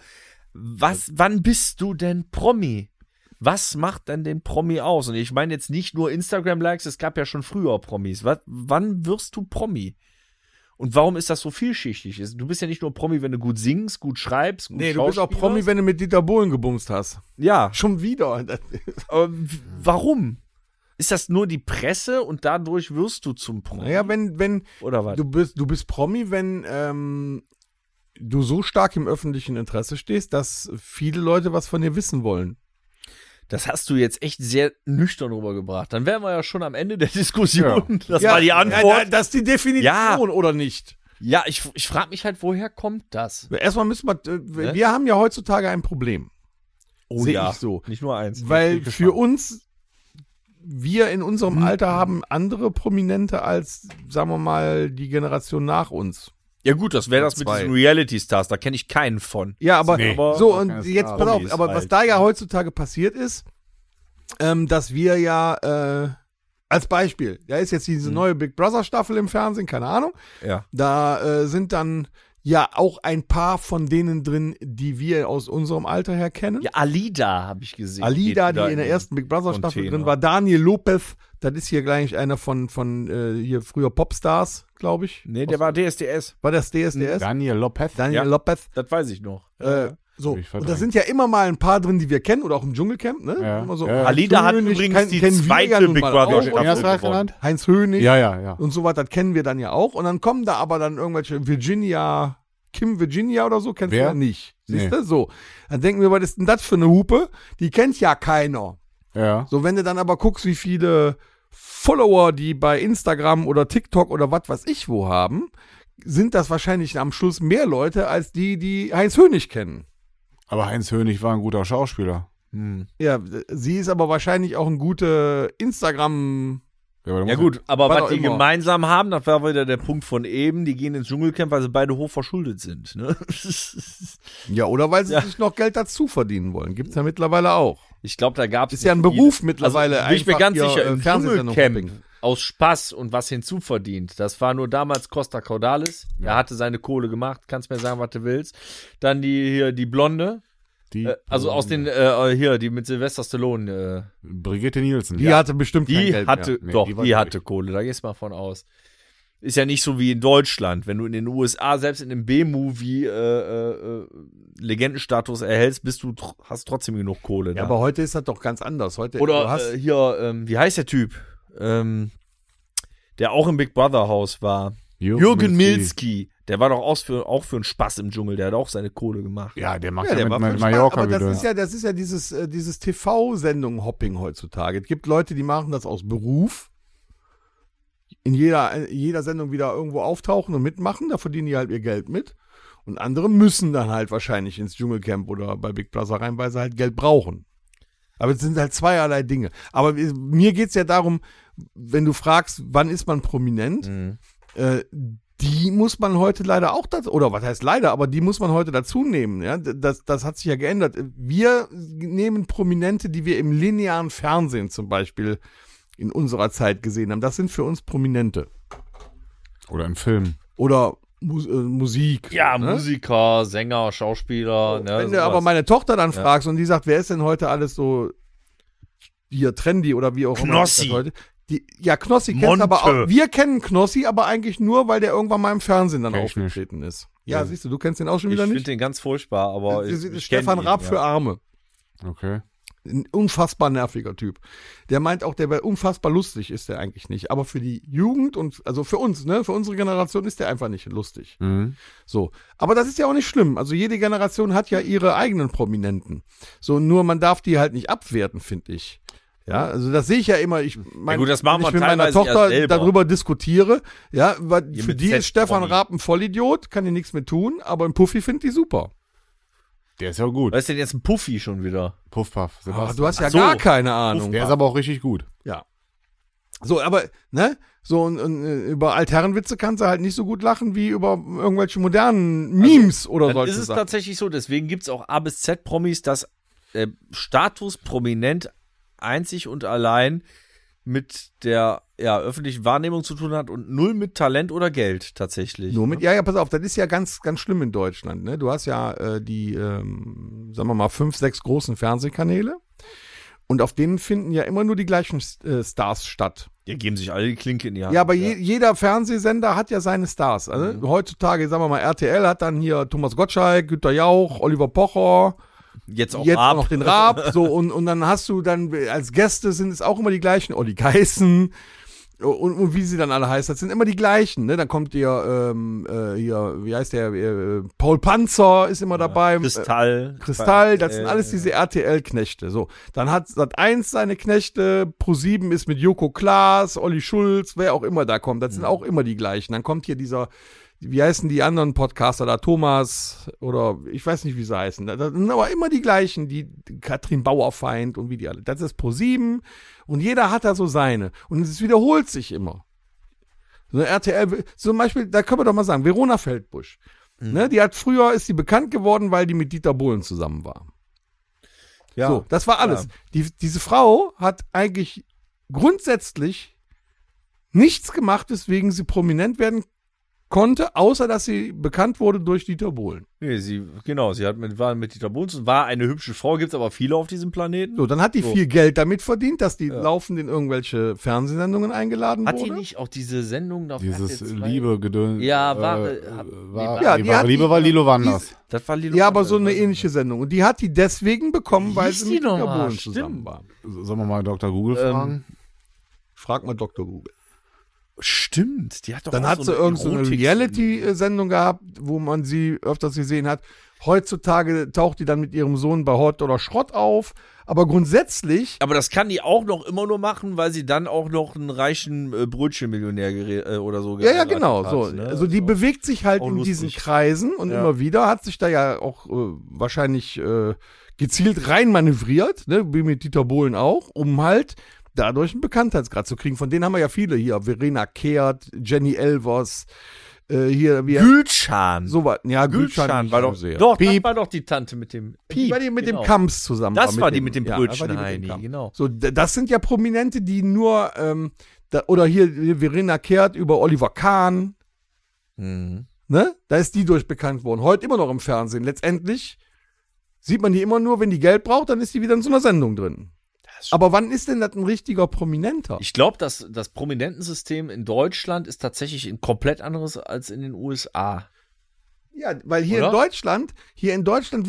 wann bist du denn Promi? Was macht denn den Promi aus? Und ich meine jetzt nicht nur Instagram-Likes, es gab ja schon früher Promis. Wann wirst du Promi? Und warum ist das so vielschichtig? Du bist ja nicht nur Promi, wenn du gut singst, gut schreibst, gut Nee, du bist auch schauspielerst. Promi, wenn du mit Dieter Bohlen gebumst hast. Ja, Schon wieder. aber warum? Ist das nur die Presse und dadurch wirst du zum Promi? Naja, wenn Oder was? du bist Promi, wenn du so stark im öffentlichen Interesse stehst, dass viele Leute was von dir wissen wollen. Das hast du jetzt echt sehr nüchtern rübergebracht. Dann wären wir ja schon am Ende der Diskussion. Das Ja, war die Antwort. Ja, das ist die Definition, Ja. oder nicht? Ja, ich frage mich halt, woher kommt das? Erstmal müssen wir haben ja heutzutage ein Problem. Sehe ich so. Nicht nur eins. Weil bin für uns, wir in unserem Alter haben andere Prominente als, sagen wir mal, die Generation nach uns. Ja gut, das wäre das mit Zwei. diesen Reality-Stars. Da kenne ich keinen von. Ja, aber Nee. so, Aber und keine jetzt Star. pass auf, Promis aber was halt. da ja heutzutage passiert ist, dass wir ja, als Beispiel, da ist jetzt diese neue Big Brother Staffel im Fernsehen, keine Ahnung, Ja. da sind dann ja auch ein paar von denen drin, die wir aus unserem Alter her kennen. Ja, Alida habe ich gesehen. Alida, Geht die da in der ersten Big Brother Staffel Container. drin war, Daniel Lopez, das ist hier gleich einer von hier früher Popstars, glaube ich. Nee, der war DSDS. War das DSDS? Daniel Lopez. Daniel Ja. Lopez. Das weiß ich noch. So, Hab ich und da verdrängt. sind ja immer mal ein paar drin, die wir kennen, oder auch im Dschungelcamp, ne? Ja. Immer so, Ja. Alida hat Hönig übrigens die kennen wir zweite ja nun Big mal Brother auch, Wen Staffel hast du gerade gewonnen. genannt? Heinz Hönig Ja, ja, ja. und so was, das kennen wir dann ja auch. Und dann kommen da aber dann irgendwelche Kim Virginia oder so, kennst Wer? du ja nicht. Siehst Nee. du? So. Dann denken wir, was ist denn das für eine Hupe? Die kennt ja keiner. Ja. So, wenn du dann aber guckst, wie viele Follower die bei Instagram oder TikTok oder was weiß ich wo haben, sind das wahrscheinlich am Schluss mehr Leute als die Heinz Hönig kennen. Aber Heinz Hönig war ein guter Schauspieler. Ja, sie ist aber wahrscheinlich auch ein guter Instagram. aber da Ja muss gut, aber Was was auch die immer. gemeinsam haben, das war wieder der Punkt von eben, die gehen ins Dschungelcamp, weil sie beide hoch verschuldet sind. Ne? Ja, oder weil sie Ja. sich noch Geld dazu verdienen wollen. Gibt's ja mittlerweile auch. Ich glaube, da gab es Ist ja ein Beruf mittlerweile. Also, bin ich mir einfach ganz hier, sicher, im Fernsehsendung Dschungelcamp gucken. aus Spaß und was hinzuverdient. Das war nur damals Costa Cordalis. Er hatte seine Kohle gemacht, kannst mir sagen, was du willst. Dann die Blonde, die, also aus den, die mit Sylvester Stallone, Brigitte Nielsen. Die hatte bestimmt kein die Geld hatte, mehr. Nee, doch, die war die durch. hatte Kohle, da gehst du mal von aus. Ist ja nicht so wie in Deutschland, wenn du in den USA selbst in einem B-Movie Legendenstatus erhältst, hast trotzdem genug Kohle. Ja, da. aber heute ist das doch ganz anders. Heute, du Oder hast, wie heißt der Typ? Der auch im Big Brother Haus war. Jürgen Milski. Der war doch auch für einen Spaß im Dschungel, der hat auch seine Kohle gemacht. Ja, der macht Ja, ja, der war mit für Spaß, Mallorca aber wieder. das ist ja dieses TV-Sendung-Hopping heutzutage. Es gibt Leute, die machen das aus Beruf. In jeder Sendung wieder irgendwo auftauchen und mitmachen, da verdienen die halt ihr Geld mit. Und andere müssen dann halt wahrscheinlich ins Dschungelcamp oder bei Big Brother rein, weil sie halt Geld brauchen. Aber es sind halt zweierlei Dinge. Aber mir geht's ja darum, wenn du fragst, wann ist man prominent, die muss man heute leider auch dazu, oder was heißt leider, aber die muss man heute dazu nehmen. Ja? Das hat sich ja geändert. Wir nehmen Prominente, die wir im linearen Fernsehen zum Beispiel in unserer Zeit gesehen haben. Das sind für uns Prominente. Oder im Film. Oder Musik. Ja, ne? Musiker, Sänger, Schauspieler. Ne, Wenn du aber meine Tochter dann fragst und die sagt, wer ist denn heute alles so hier trendy oder wie auch immer. Knossi. Heute? Knossi kennst aber auch. Wir kennen Knossi aber eigentlich nur, weil der irgendwann mal im Fernsehen dann Kenn ich aufgetreten ist. Ja, siehst du kennst den auch schon wieder Ich nicht? finde den ganz furchtbar, aber Das ist ich Stefan kenn ihn, Raab ja. für Arme. Okay. Ein unfassbar nerviger Typ. Der meint auch, der wäre unfassbar lustig, ist der eigentlich nicht. Aber für die Jugend und, also für uns, ne, für unsere Generation ist der einfach nicht lustig. Mhm. So. Aber das ist ja auch nicht schlimm. Also jede Generation hat ja ihre eigenen Prominenten. So, nur man darf die halt nicht abwerten, finde ich. Ja, also das sehe ich ja immer. Ich mein, gut, das machen wenn ich wir mit meiner teilweise Tochter ja selber. darüber diskutiere, ja, weil Hier für mit die ist Stefan Z-Promi. Raab ein Vollidiot, kann die nichts mit tun, aber ein Puffy findet die super. Der ist ja gut. Was ist denn jetzt ein Puffy schon wieder? Puff-Puff. Ah, du hast ja Ach so. gar keine Ahnung. Der ist aber auch richtig gut. Ja. So, aber, ne, so und über Altherrenwitze kannst du halt nicht so gut lachen wie über irgendwelche modernen Memes oder Dann solche ist es Sachen. tatsächlich so, deswegen gibt es auch A bis Z-Promis, dass Status prominent einzig und allein mit der öffentlichen Wahrnehmung zu tun hat und null mit Talent oder Geld tatsächlich. Nur mit, ja, pass auf, das ist ja ganz, ganz schlimm in Deutschland, ne? Du hast ja die, sagen wir mal, 5, 6 großen Fernsehkanäle und auf denen finden ja immer nur die gleichen Stars statt. Die geben sich alle die Klinke in die Hand. Ja, aber jeder Fernsehsender hat ja seine Stars. Also heutzutage, sagen wir mal, RTL hat dann hier Thomas Gottschalk, Günter Jauch, Oliver Pocher, Jetzt auch jetzt Raab. noch den Raab, so, und dann hast du dann, als Gäste sind es auch immer die gleichen, Olli Geißen und wie sie dann alle heißen, das sind immer die gleichen, ne, dann kommt hier, wie heißt der, Paul Panzer ist immer dabei. Kristall, das sind alles diese RTL-Knechte, so. Dann hat Sat.1 seine Knechte, Pro7 ist mit Joko Klaas, Olli Schulz, wer auch immer da kommt, das sind auch immer die gleichen. Dann kommt hier dieser, wie heißen die anderen Podcaster da, Thomas oder ich weiß nicht, wie sie heißen. Das sind aber immer die gleichen, die Katrin Bauerfeind und wie die alle. Das ist Pro7 und jeder hat da so seine. Und es wiederholt sich immer. So eine RTL, zum Beispiel, da können wir doch mal sagen, Verona Feldbusch. Ne, die ist die bekannt geworden, weil die mit Dieter Bohlen zusammen war. Ja. So, das war alles. Diese Frau hat eigentlich grundsätzlich nichts gemacht, weswegen sie prominent werden konnte, außer dass sie bekannt wurde durch Dieter Bohlen. Nee, war mit Dieter Bohlen, war eine hübsche Frau, gibt es aber viele auf diesem Planeten. So, dann hat die viel Geld damit verdient, dass die laufend in irgendwelche Fernsehsendungen eingeladen Hat wurde. die nicht auch diese Sendung auf Dieses RTL 2? Liebe-Gedöns. Ja, Lilo war Lilo Wanders. Das war Lilo Ja, aber Wanders. so eine ähnliche Sendung. Und die hat die deswegen bekommen, weil hieß sie die mit Dieter noch mal? Bohlen Stimmt. zusammen war. Sollen wir mal Dr. Google fragen? Frag mal Dr. Google. Stimmt, die hat doch Dann auch hat sie irgend so eine Erotik- Reality-Sendung gehabt, wo man sie öfters gesehen hat. Heutzutage taucht die dann mit ihrem Sohn bei Hot oder Schrott auf. Aber grundsätzlich, Aber das kann die auch noch immer nur machen, weil sie dann auch noch einen reichen Brötchenmillionär oder so ja, geheiratet genau, hat, so. ne? Also die bewegt sich halt auch in lustig. diesen Kreisen und immer wieder hat sich da ja auch wahrscheinlich gezielt rein manövriert, ne, wie mit Dieter Bohlen auch, um halt dadurch einen Bekanntheitsgrad zu kriegen. Von denen haben wir ja viele hier. Verena Kehrt, Jenny Elvers, hier, wie Gülcan. so was. Ja, Gülcan nicht war so doch, sehr. doch, Piep. das war doch die Tante mit dem Die war die mit genau. dem Kamps zusammen. Das war die mit dem ja, das war Brötchen, die mit dem Heini, Kamps. genau. So, das sind ja Prominente, die nur, oder hier Verena Kehrt über Oliver Kahn, Mhm. ne? Da ist die durch bekannt worden. Heute immer noch im Fernsehen. Letztendlich sieht man die immer nur, wenn die Geld braucht, dann ist die wieder in so einer Sendung drin. Aber wann ist denn das ein richtiger Prominenter? Ich glaube, das Prominentensystem in Deutschland ist tatsächlich ein komplett anderes als in den USA. Ja, weil hier Oder? in Deutschland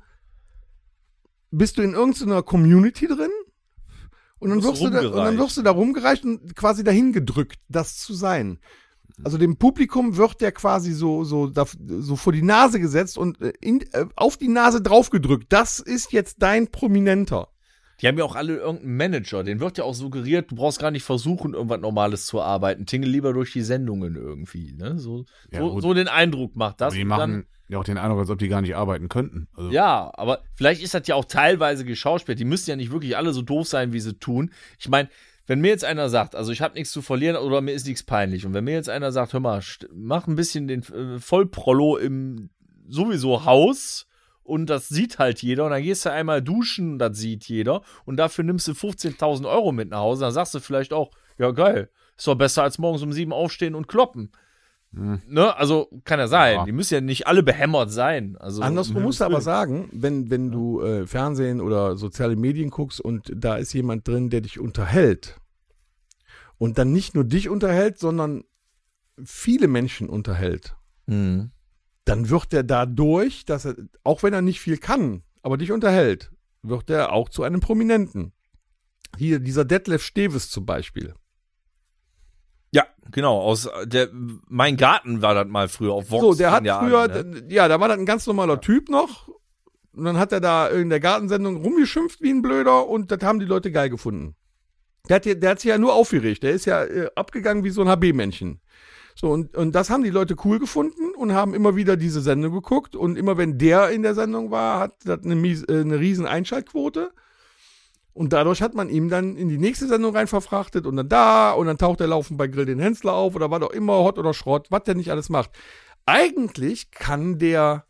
bist du in irgendeiner Community drin und dann wirst du da rumgereicht und quasi dahin gedrückt, das zu sein. Also dem Publikum wird der quasi so vor die Nase gesetzt und auf die Nase draufgedrückt. Das ist jetzt dein Prominenter. Die haben ja auch alle irgendeinen Manager, den wird ja auch suggeriert, du brauchst gar nicht versuchen, irgendwas Normales zu arbeiten. Tingle lieber durch die Sendungen irgendwie. Ne? So den Eindruck macht das. Die machen ja auch den Eindruck, als ob die gar nicht arbeiten könnten. Also. Ja, aber vielleicht ist das ja auch teilweise geschauspielt. Die müssen ja nicht wirklich alle so doof sein, wie sie tun. Ich meine, wenn mir jetzt einer sagt, also ich habe nichts zu verlieren oder mir ist nichts peinlich, und wenn mir jetzt einer sagt, hör mal, mach ein bisschen den Vollprollo im sowieso Haus und das sieht halt jeder und dann gehst du einmal duschen und das sieht jeder und dafür nimmst du 15.000 Euro mit nach Hause, dann sagst du vielleicht auch, ja geil, ist doch besser als morgens um 7 aufstehen und kloppen. Ne? Also kann ja sein, die müssen ja nicht alle behämmert sein. Also, andersrum musst du aber sagen, wenn du Fernsehen oder soziale Medien guckst und da ist jemand drin, der dich unterhält und dann nicht nur dich unterhält, sondern viele Menschen unterhält, dann wird er dadurch, dass er, auch wenn er nicht viel kann, aber dich unterhält, wird er auch zu einem Prominenten. Hier dieser Detlef Steves zum Beispiel. Ja, genau, Mein Garten war das mal früher auf Vox. So, der hat früher, ne? da war das ein ganz normaler Typ noch. Und dann hat er da in der Gartensendung rumgeschimpft wie ein Blöder und das haben die Leute geil gefunden. Der hat sich ja nur aufgeregt. Der ist ja abgegangen wie so ein HB-Männchen. So, und das haben die Leute cool gefunden und haben immer wieder diese Sendung geguckt. Und immer wenn der in der Sendung war, hat das eine riesen Einschaltquote. Und dadurch hat man ihm dann in die nächste Sendung rein verfrachtet und dann taucht er laufend bei Grill den Hensler auf oder was auch immer, Hot oder Schrott, was der nicht alles macht. Eigentlich kann der,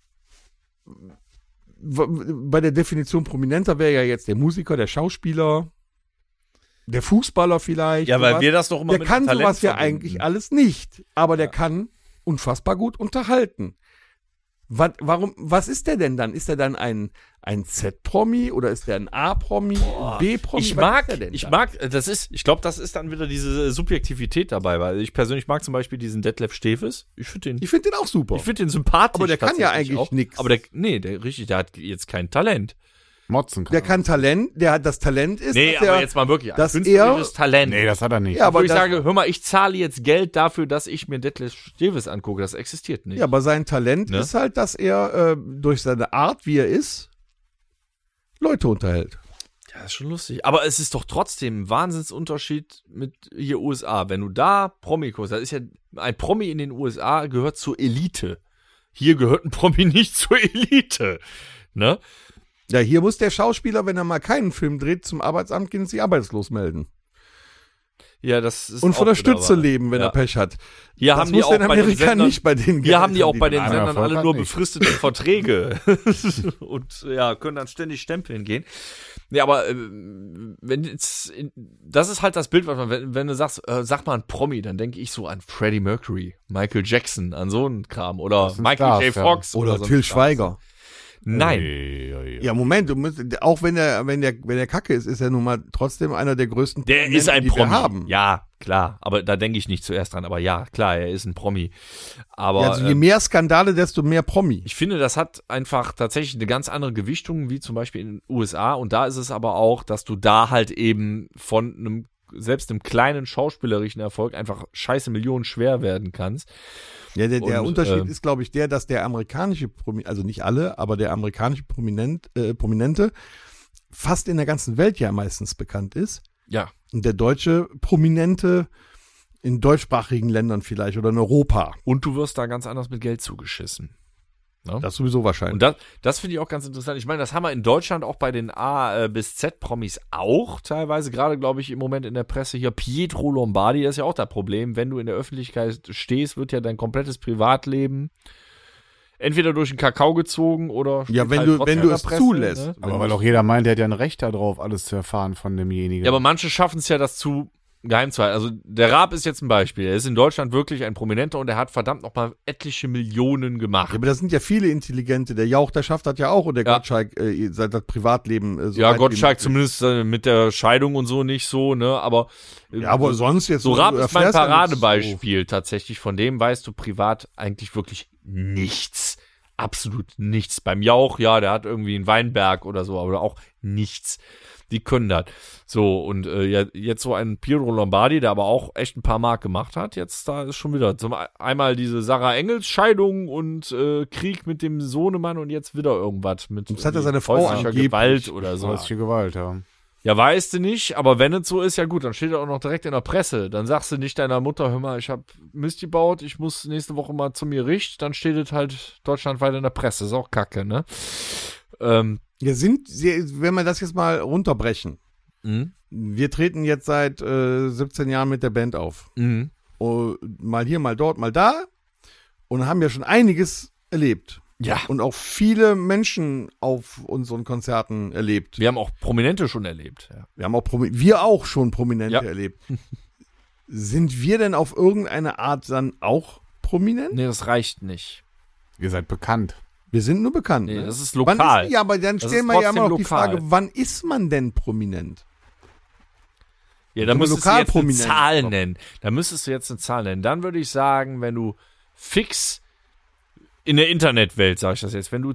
bei der Definition Prominenter wäre ja jetzt der Musiker, der Schauspieler, der Fußballer vielleicht. Ja, weil wir das doch immer der mit kann Talent sowas ja verbinden. eigentlich alles nicht, aber der kann unfassbar gut unterhalten. Was ist der denn dann? Ist der dann ein Z-Promi oder ist der ein A-Promi, B-Promi? Ich glaube, das ist dann wieder diese Subjektivität dabei, weil ich persönlich mag zum Beispiel diesen Detlef Steves. Ich finde den auch super. Ich finde den sympathisch. Aber der kann ja tatsächlich eigentlich auch. nichts. Aber der hat jetzt kein Talent. Motzen kann. Der kann Talent, das Talent ist, Nee, aber jetzt mal wirklich, dass künstlerisches Talent. Nee, das hat er nicht. Ja, aber Wo ich das- sage, hör mal, ich zahle jetzt Geld dafür, dass ich mir Detlef Steves angucke. Das existiert nicht. Ja, aber sein Talent Ne? ist halt, dass er durch seine Art, wie er ist, Leute unterhält. Ja, ist schon lustig. Aber es ist doch trotzdem ein Wahnsinnsunterschied mit hier USA. Wenn du da Promi guckst, das ist ja, ein Promi in den USA gehört zur Elite. Hier gehört ein Promi nicht zur Elite. Ne? Ja, hier muss der Schauspieler, wenn er mal keinen Film dreht, zum Arbeitsamt gehen und sich arbeitslos melden. Ja, das ist Und von auch der wieder Stütze wahr. leben, wenn Ja. er Pech hat. Hier Das haben die muss auch in bei den Amerika Sendern, nicht bei den hier haben die auch bei den Einer Sendern Erfolg alle hat nur nicht. befristete Verträge. Und ja, können dann ständig stempeln gehen. Ja, aber das ist halt das Bild, was man, wenn du sagst, sag mal ein Promi, dann denke ich so an Freddie Mercury, Michael Jackson, an so einen Kram. Oder Das sind Michael Stars, J. ja. Fox. Oder so ein Till Kram. Schweiger. Nein. Ja, Moment, du musst, auch wenn der Kacke ist er nun mal trotzdem einer der größten Der ist ein die wir Promi. haben. Ja, klar. Aber da denke ich nicht zuerst dran. Aber ja, klar, er ist ein Promi. Aber Ja, also je mehr Skandale, desto mehr Promi. ich finde, das hat einfach tatsächlich eine ganz andere Gewichtung, wie zum Beispiel in den USA. Und da ist es aber auch, dass du da halt eben von selbst einem kleinen schauspielerischen Erfolg einfach scheiße Millionen schwer werden kannst. Ja, der Und, Unterschied ist, glaube ich, dass der amerikanische also nicht alle, aber der amerikanische Prominente fast in der ganzen Welt ja meistens bekannt ist. Ja. Und der deutsche Prominente in deutschsprachigen Ländern vielleicht oder in Europa. Und du wirst da ganz anders mit Geld zugeschissen. Ne? Das sowieso wahrscheinlich. Und das finde ich auch ganz interessant. Ich meine, das haben wir in Deutschland auch bei den A bis Z-Promis auch teilweise. Gerade, glaube ich, im Moment in der Presse hier Pietro Lombardi, das ist ja auch das Problem. Wenn du in der Öffentlichkeit stehst, wird ja dein komplettes Privatleben entweder durch den Kakao gezogen oder Ja, steht wenn halt du trotzdem in der es Presse, zulässt. ne? Aber weil auch jeder meint, der hat ja ein Recht darauf, alles zu erfahren von demjenigen. Ja, aber manche schaffen es ja, das zu geheim zu halten. Also der Raab ist jetzt ein Beispiel. Er ist in Deutschland wirklich ein Prominenter und er hat verdammt noch mal etliche Millionen gemacht. Ja, aber das sind ja viele Intelligente. Der Jauch, der schafft das ja auch. Und der Ja. Gottschalk, seit das Privatleben so Ja, weit Gottschalk wie- zumindest mit der Scheidung und so nicht so, ne? Aber Ja, aber sonst jetzt so Raab du ist mein erfährst ja nichts Paradebeispiel tatsächlich. Von dem weißt du privat eigentlich wirklich nichts. Absolut nichts. Beim Jauch, ja, der hat irgendwie einen Weinberg oder so, aber auch nichts. Die können das. So, und jetzt so ein Piero Lombardi, der aber auch echt ein paar Mark gemacht hat, jetzt da ist schon wieder einmal diese Sarah Engels Scheidung und Krieg mit dem Sohnemann und jetzt wieder irgendwas mit Jetzt hat er seine Frau häuslicher angeblich. Gewalt oder so. Häusliche Gewalt, ja. Ja, weißt du nicht, aber wenn es so ist, ja gut, dann steht er auch noch direkt in der Presse. Dann sagst du nicht deiner Mutter, hör mal, ich hab Mist gebaut, ich muss nächste Woche mal zum Gericht, dann steht es halt deutschlandweit in der Presse. Ist auch kacke, ne? Wenn wir das jetzt mal runterbrechen. Wir treten jetzt seit 17 Jahren mit der Band auf. Mal hier, mal dort, mal da. Und haben ja schon einiges erlebt. Ja. Und auch viele Menschen auf unseren Konzerten erlebt. Wir haben auch Prominente schon erlebt. Ja. Wir auch schon Prominente Ja. erlebt. Sind wir denn auf irgendeine Art dann auch prominent? Nee, das reicht nicht. Ihr seid bekannt. Wir sind nur bekannt. Nee, Ne? das ist Wann lokal. ja, aber dann Das stellen ist wir ja trotzdem immer noch die lokal. Frage, wann ist man denn prominent? Ja, da So eine müsstest du jetzt eine Lokalprominenz Zahl noch. nennen. Da müsstest du jetzt eine Zahl nennen. Dann würde ich sagen, wenn du fix in der Internetwelt, sage ich das jetzt, wenn du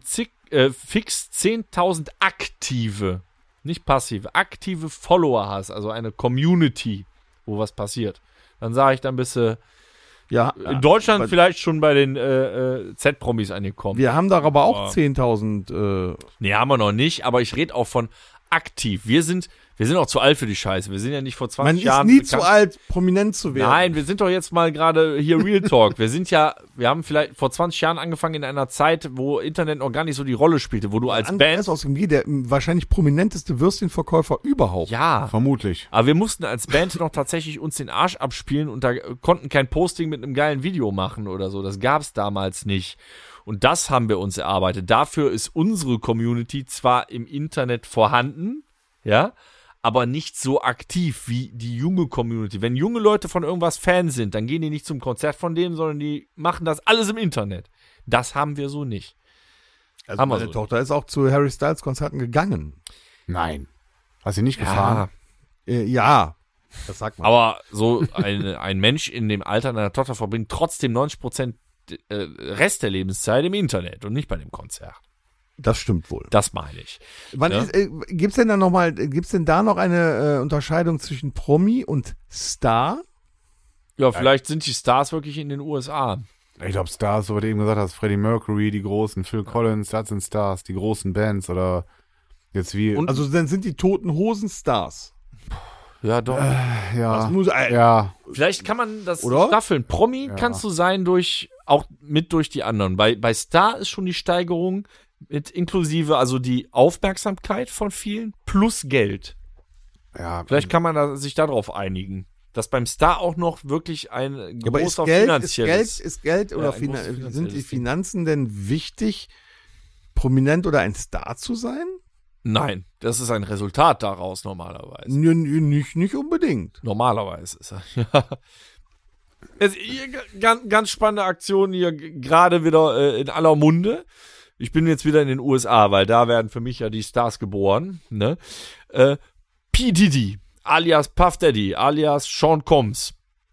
fix 10.000 aktive, nicht passive, aktive Follower hast, also eine Community, wo was passiert, dann sage ich, dann bist du Ja, in Deutschland aber vielleicht schon bei den Z-Promis angekommen. wir haben doch aber auch Ja. 10.000. Nee, haben wir noch nicht, aber ich rede auch von aktiv. Wir sind auch zu alt für die Scheiße. Wir sind ja nicht vor 20 Man ist Jahren nie bekannt. zu alt, prominent zu werden. Nein, wir sind doch jetzt mal gerade hier Real Talk. Wir haben vielleicht vor 20 Jahren angefangen in einer Zeit, wo Internet noch gar nicht so die Rolle spielte, wo du als Andreas Band... aus dem G, der wahrscheinlich prominenteste Würstchenverkäufer überhaupt. Ja, Vermutlich. aber wir mussten als Band noch tatsächlich uns den Arsch abspielen und da konnten kein Posting mit einem geilen Video machen oder so. Das gab's damals nicht. Und das haben wir uns erarbeitet. Dafür ist unsere Community zwar im Internet vorhanden, ja, aber nicht so aktiv wie die junge Community. Wenn junge Leute von irgendwas Fan sind, dann gehen die nicht zum Konzert von dem, sondern die machen das alles im Internet. Das haben wir so nicht. Also Haben wir meine so. Tochter ist auch zu Harry Styles Konzerten gegangen. Nein. Hast du nicht gefahren? Ja, das sagt man. Aber so ein Mensch in dem Alter einer Tochter verbringt trotzdem 90% Rest der Lebenszeit im Internet und nicht bei dem Konzert. Das stimmt wohl. Das meine ich. Wann Ja. gibt's denn da noch eine Unterscheidung zwischen Promi und Star? Ja, vielleicht sind die Stars wirklich in den USA. Ich glaube, Stars, so was du eben gesagt hast, Freddie Mercury, die großen, Phil Collins, das sind Stars, die großen Bands oder jetzt wie. Und- Also dann sind die Toten Hosen Stars. Ja, doch. ja. Das muss, Ja, Vielleicht kann man das Oder? staffeln. Promi kannst du sein durch die anderen. Bei Star ist schon die Steigerung mit inklusive, also die Aufmerksamkeit von vielen plus Geld. ja. Vielleicht kann man sich darauf einigen. Dass beim Star auch noch wirklich ein Ja, aber großer finanzielles... ist Geld oder ein großes finanzielles sind die Ding. Finanzen denn wichtig, prominent oder ein Star zu sein? Nein, das ist ein Resultat daraus normalerweise. Nicht unbedingt. Normalerweise ist er. Ja. Ganz spannende Aktion hier gerade wieder in aller Munde. Ich bin jetzt wieder in den USA, weil da werden für mich ja die Stars geboren. Ne? P. Diddy, alias Puff Daddy, alias Sean Combs.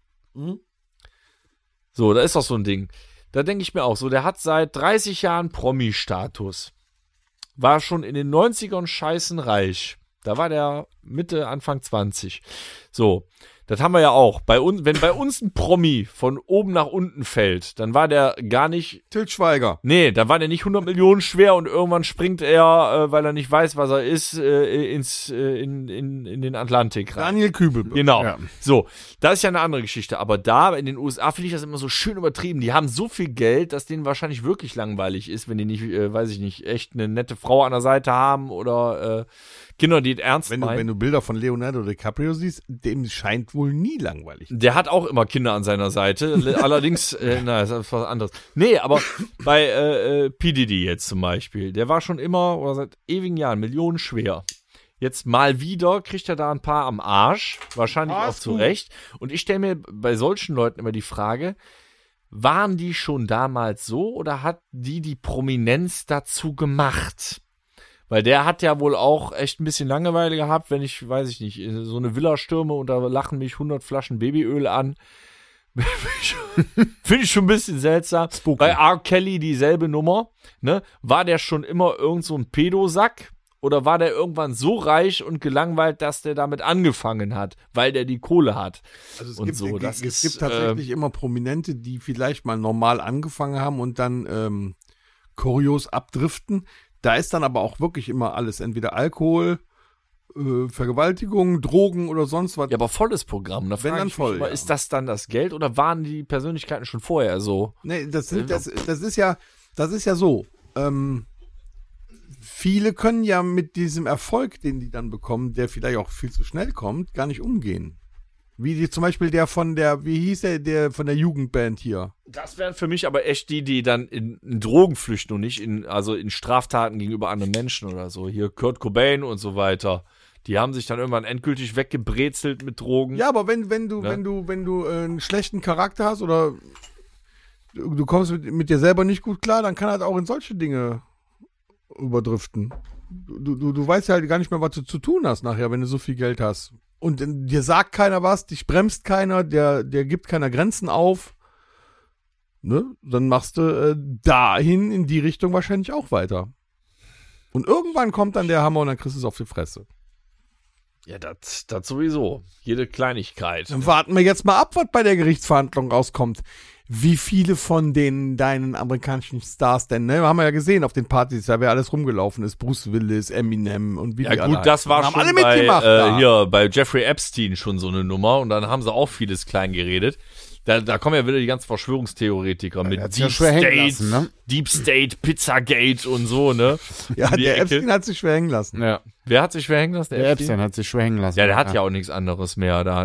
So, da ist doch so ein Ding. Da denke ich mir auch so, der hat seit 30 Jahren Promi-Status. War schon in den 90ern scheißen reich. Da war der Mitte, Anfang 20. So, das haben wir ja auch. Wenn bei uns ein Promi von oben nach unten fällt, dann war der gar nicht, Til Schweiger. nee, da war der nicht 100 Millionen schwer und irgendwann springt er, weil er nicht weiß, was er ist, in den Atlantik rein. Daniel Kübel. Genau. Ja. So, das ist ja eine andere Geschichte. Aber da in den USA finde ich das immer so schön übertrieben. Die haben so viel Geld, dass denen wahrscheinlich wirklich langweilig ist, wenn die nicht, weiß ich nicht, echt eine nette Frau an der Seite haben oder Kinder, die es ernst Wenn meinen. du Bilder von Leonardo DiCaprio siehst, dem scheint wohl nie langweilig. Der hat auch immer Kinder an seiner Seite. Allerdings, das ist was anderes. Nee, aber bei P. Diddy jetzt zum Beispiel, der war schon immer, oder seit ewigen Jahren, Millionen schwer. Jetzt mal wieder kriegt er da ein paar am Arsch. Wahrscheinlich auch zu Recht. Und ich stelle mir bei solchen Leuten immer die Frage, waren die schon damals so oder hat die Prominenz dazu gemacht? Weil der hat ja wohl auch echt ein bisschen Langeweile gehabt, wenn ich, weiß ich nicht, so eine Villa stürme und da lachen mich 100 Flaschen Babyöl an. Finde ich schon ein bisschen seltsam. Bei R. Kelly dieselbe Nummer. Ne? War der schon immer irgend so ein Pedosack? oder war der irgendwann so reich und gelangweilt, dass der damit angefangen hat, weil der die Kohle hat? Also es Und gibt, so, das es ist, gibt tatsächlich immer Prominente, die vielleicht mal normal angefangen haben und dann kurios abdriften. Da ist dann aber auch wirklich immer alles, entweder Alkohol, Vergewaltigung, Drogen oder sonst was. Ja, aber volles Programm. Da Wenn frage dann ich mich voll, immer, ja. ist das dann das Geld oder waren die Persönlichkeiten schon vorher so? Nee, das ist ja so. Viele können ja mit diesem Erfolg, den die dann bekommen, der vielleicht auch viel zu schnell kommt, gar nicht umgehen. Wie zum Beispiel der von der, wie hieß der von der Jugendband hier? Das wären für mich aber echt die dann in Drogen flüchten und nicht in Straftaten gegenüber anderen Menschen oder so. Hier Kurt Cobain und so weiter. Die haben sich dann irgendwann endgültig weggebrezelt mit Drogen. Ja, aber wenn du einen schlechten Charakter hast oder du kommst mit dir selber nicht gut klar, dann kann halt auch in solche Dinge überdriften. Du weißt ja halt gar nicht mehr, was du zu tun hast nachher, wenn du so viel Geld hast. Und dir sagt keiner was, dich bremst keiner, der gibt keiner Grenzen auf. Ne? Dann machst du dahin in die Richtung wahrscheinlich auch weiter. Und irgendwann kommt dann der Hammer und dann kriegst du es auf die Fresse. Ja, das sowieso. Jede Kleinigkeit. Dann warten wir jetzt mal ab, was bei der Gerichtsverhandlung rauskommt. Wie viele von deinen amerikanischen Stars denn, ne? Haben wir ja gesehen auf den Partys, da wer alles rumgelaufen ist. Bruce Willis, Eminem und wie die Ja alle gut, das war heißen. schon Haben alle mitgemacht da. hier bei Jeffrey Epstein schon so eine Nummer und dann haben sie auch vieles klein geredet. Da kommen ja wieder die ganzen Verschwörungstheoretiker mit hat's ja schwer hängen lassen, ne? Deep State, Pizzagate und so, ne? Ja, Die der Ecke. Epstein hat sich schwer hängen lassen. Ja. Wer hat sich schwer hängen lassen? Der Epstein hat sich schwer hängen lassen. Ja, der hat ja auch nichts anderes mehr da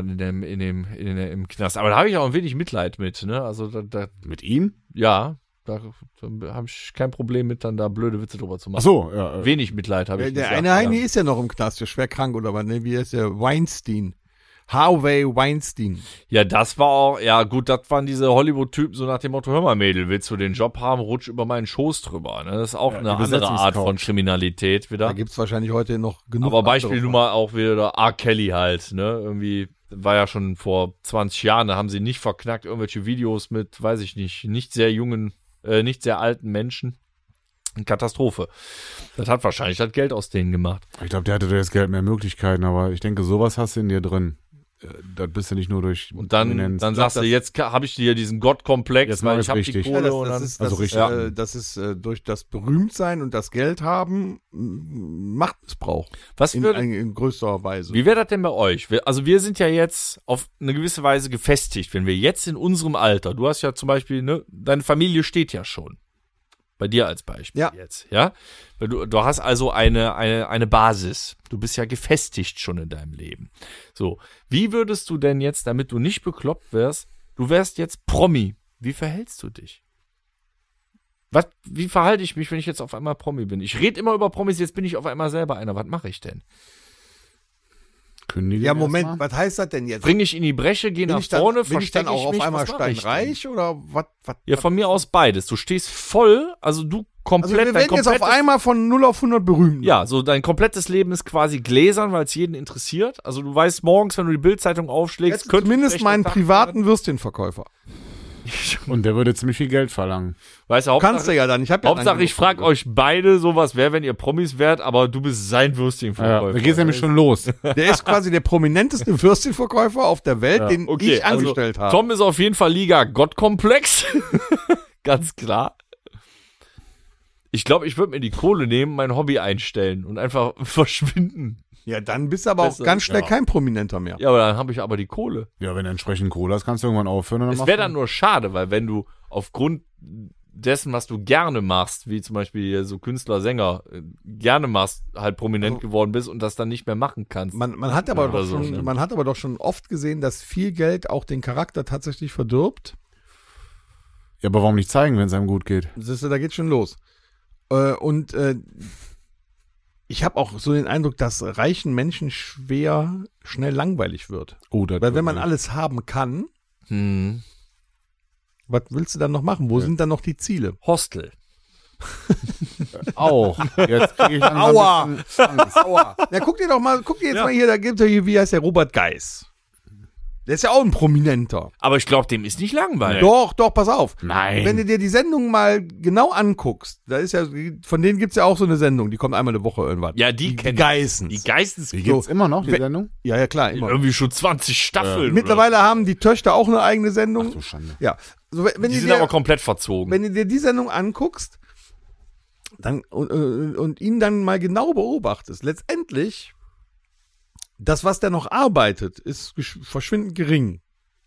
im Knast. Aber da habe ich auch ein wenig Mitleid mit, ne? Also Mit ihm? ja, da habe ich kein Problem mit, dann da blöde Witze drüber zu machen. Ach so, ja. Wenig Mitleid habe ich. Der gesagt, eine Heini ist ja noch im Knast, der ist schwer krank oder was, ne? Wie heißt der? Weinstein. Harvey Weinstein. Ja, das war auch, ja gut, das waren diese Hollywood-Typen, so nach dem Motto, hör mal Mädel, willst du den Job haben, rutsch über meinen Schoß drüber. Ne? Das ist auch eine andere Art von Kriminalität Da wieder. gibt's wahrscheinlich heute noch genug. Aber Beispiel andere nun mal auch wieder der R. Kelly halt, ne? Irgendwie war ja schon vor 20 Jahren, da haben sie nicht verknackt, irgendwelche Videos mit, weiß ich nicht sehr jungen, nicht sehr alten Menschen. Eine Katastrophe. Das hat wahrscheinlich das Geld aus denen gemacht. Ich glaube, der hatte durch das Geld mehr Möglichkeiten, aber ich denke, sowas hast du in dir drin. Das bist du nicht nur durch Und dann Prominenz. sagst du, jetzt habe ich dir diesen Gottkomplex, Jetzt weil mach ich habe ich's die richtig. Kohle Ja, und dann... also richtig. Das ist durch das Berühmtsein und das Geld haben Machtmissbrauch Was würde... in größerer Weise. Wie wäre das denn bei euch? Wir sind ja jetzt auf eine gewisse Weise gefestigt, wenn wir jetzt in unserem Alter, du hast ja zum Beispiel, ne, deine Familie steht ja schon. Bei dir als Beispiel Ja. jetzt, ja? Weil du hast also eine Basis. Du bist ja gefestigt schon in deinem Leben. So, wie würdest du denn jetzt, damit du nicht bekloppt wärst, du wärst jetzt Promi, wie verhältst du dich? Wie verhalte ich mich, wenn ich jetzt auf einmal Promi bin? Ich rede immer über Promis, jetzt bin ich auf einmal selber einer. Was mache ich denn? Kündigen Ja, Moment, erst mal. was heißt das denn jetzt? Bringe ich in die Bresche, gehe Bin nach ich dann, vorne, bin ich dann verstecke auch auf mich, einmal was mache ich denn? steinreich oder was? Ja, von mir aus beides. Du stehst voll, also du Also komplett, wir werden jetzt auf einmal von 0 auf 100 berühmt. ja, so dein komplettes Leben ist quasi gläsern, weil es jeden interessiert. Also du weißt morgens, wenn du die Bildzeitung aufschlägst, Jetzt könnte zumindest vielleicht meinen der Tag privaten Würstchenverkäufer. Und der würde ziemlich viel Geld verlangen. Weißt du, Kannst du ja dann. Ich hab ja Hauptsache, ich frage euch beide sowas, wer, wenn ihr Promis wärt, aber du bist sein Würstchenverkäufer. Ja, da geht's nämlich schon los. Der ist quasi der prominenteste Würstchenverkäufer auf der Welt, den Okay, ich angestellt also, habe. Tom ist auf jeden Fall Liga Gottkomplex. Ganz klar. Ich glaube, ich würde mir die Kohle nehmen, mein Hobby einstellen und einfach verschwinden. Ja, dann bist du aber auch Besser. ganz schnell Ja. kein Prominenter mehr. Ja, aber dann habe ich aber die Kohle. Ja, wenn du entsprechend Kohle hast, kannst du irgendwann aufhören. Und dann Es machst wäre du- dann nur schade, weil wenn du aufgrund dessen, was du gerne machst, wie zum Beispiel hier so Künstler, Sänger, gerne machst, halt prominent geworden bist und das dann nicht mehr machen kannst. Man hat aber Oder doch so, schon, ne? man hat aber doch schon oft gesehen, dass viel Geld auch den Charakter tatsächlich verdirbt. Ja, aber warum nicht zeigen, wenn es einem gut geht? Siehst du, da geht's schon los. Ich habe auch so den Eindruck, dass reichen Menschen schnell langweilig wird. Oh, das Weil wenn man wird- alles haben kann, Hm. was willst du dann noch machen? Wo sind dann noch die Ziele? Hostel. auch. Jetzt krieg ich langsam Aua. ein bisschen Angst. Aua. Na, guck dir jetzt mal hier, da gibt es hier, wie heißt der, Robert Geis. Der ist ja auch ein Prominenter. Aber ich glaube, dem ist nicht langweilig. Doch, pass auf. Nein. Wenn du dir die Sendung mal genau anguckst, da ist ja, von denen gibt's ja auch so eine Sendung, die kommt einmal eine Woche irgendwann. Ja, die kenn ich. Geissens. Die Geistens. Die gibt's immer noch, die Sendung? Ja, klar, immer. Irgendwie schon 20 Staffeln. Mittlerweile haben die Töchter auch eine eigene Sendung. Ach du Schande. Ja. So, wenn Die du sind dir, aber komplett verzogen. wenn du dir die Sendung anguckst, dann, und ihn dann mal genau beobachtest, letztendlich, das, was der noch arbeitet, ist verschwindend gering.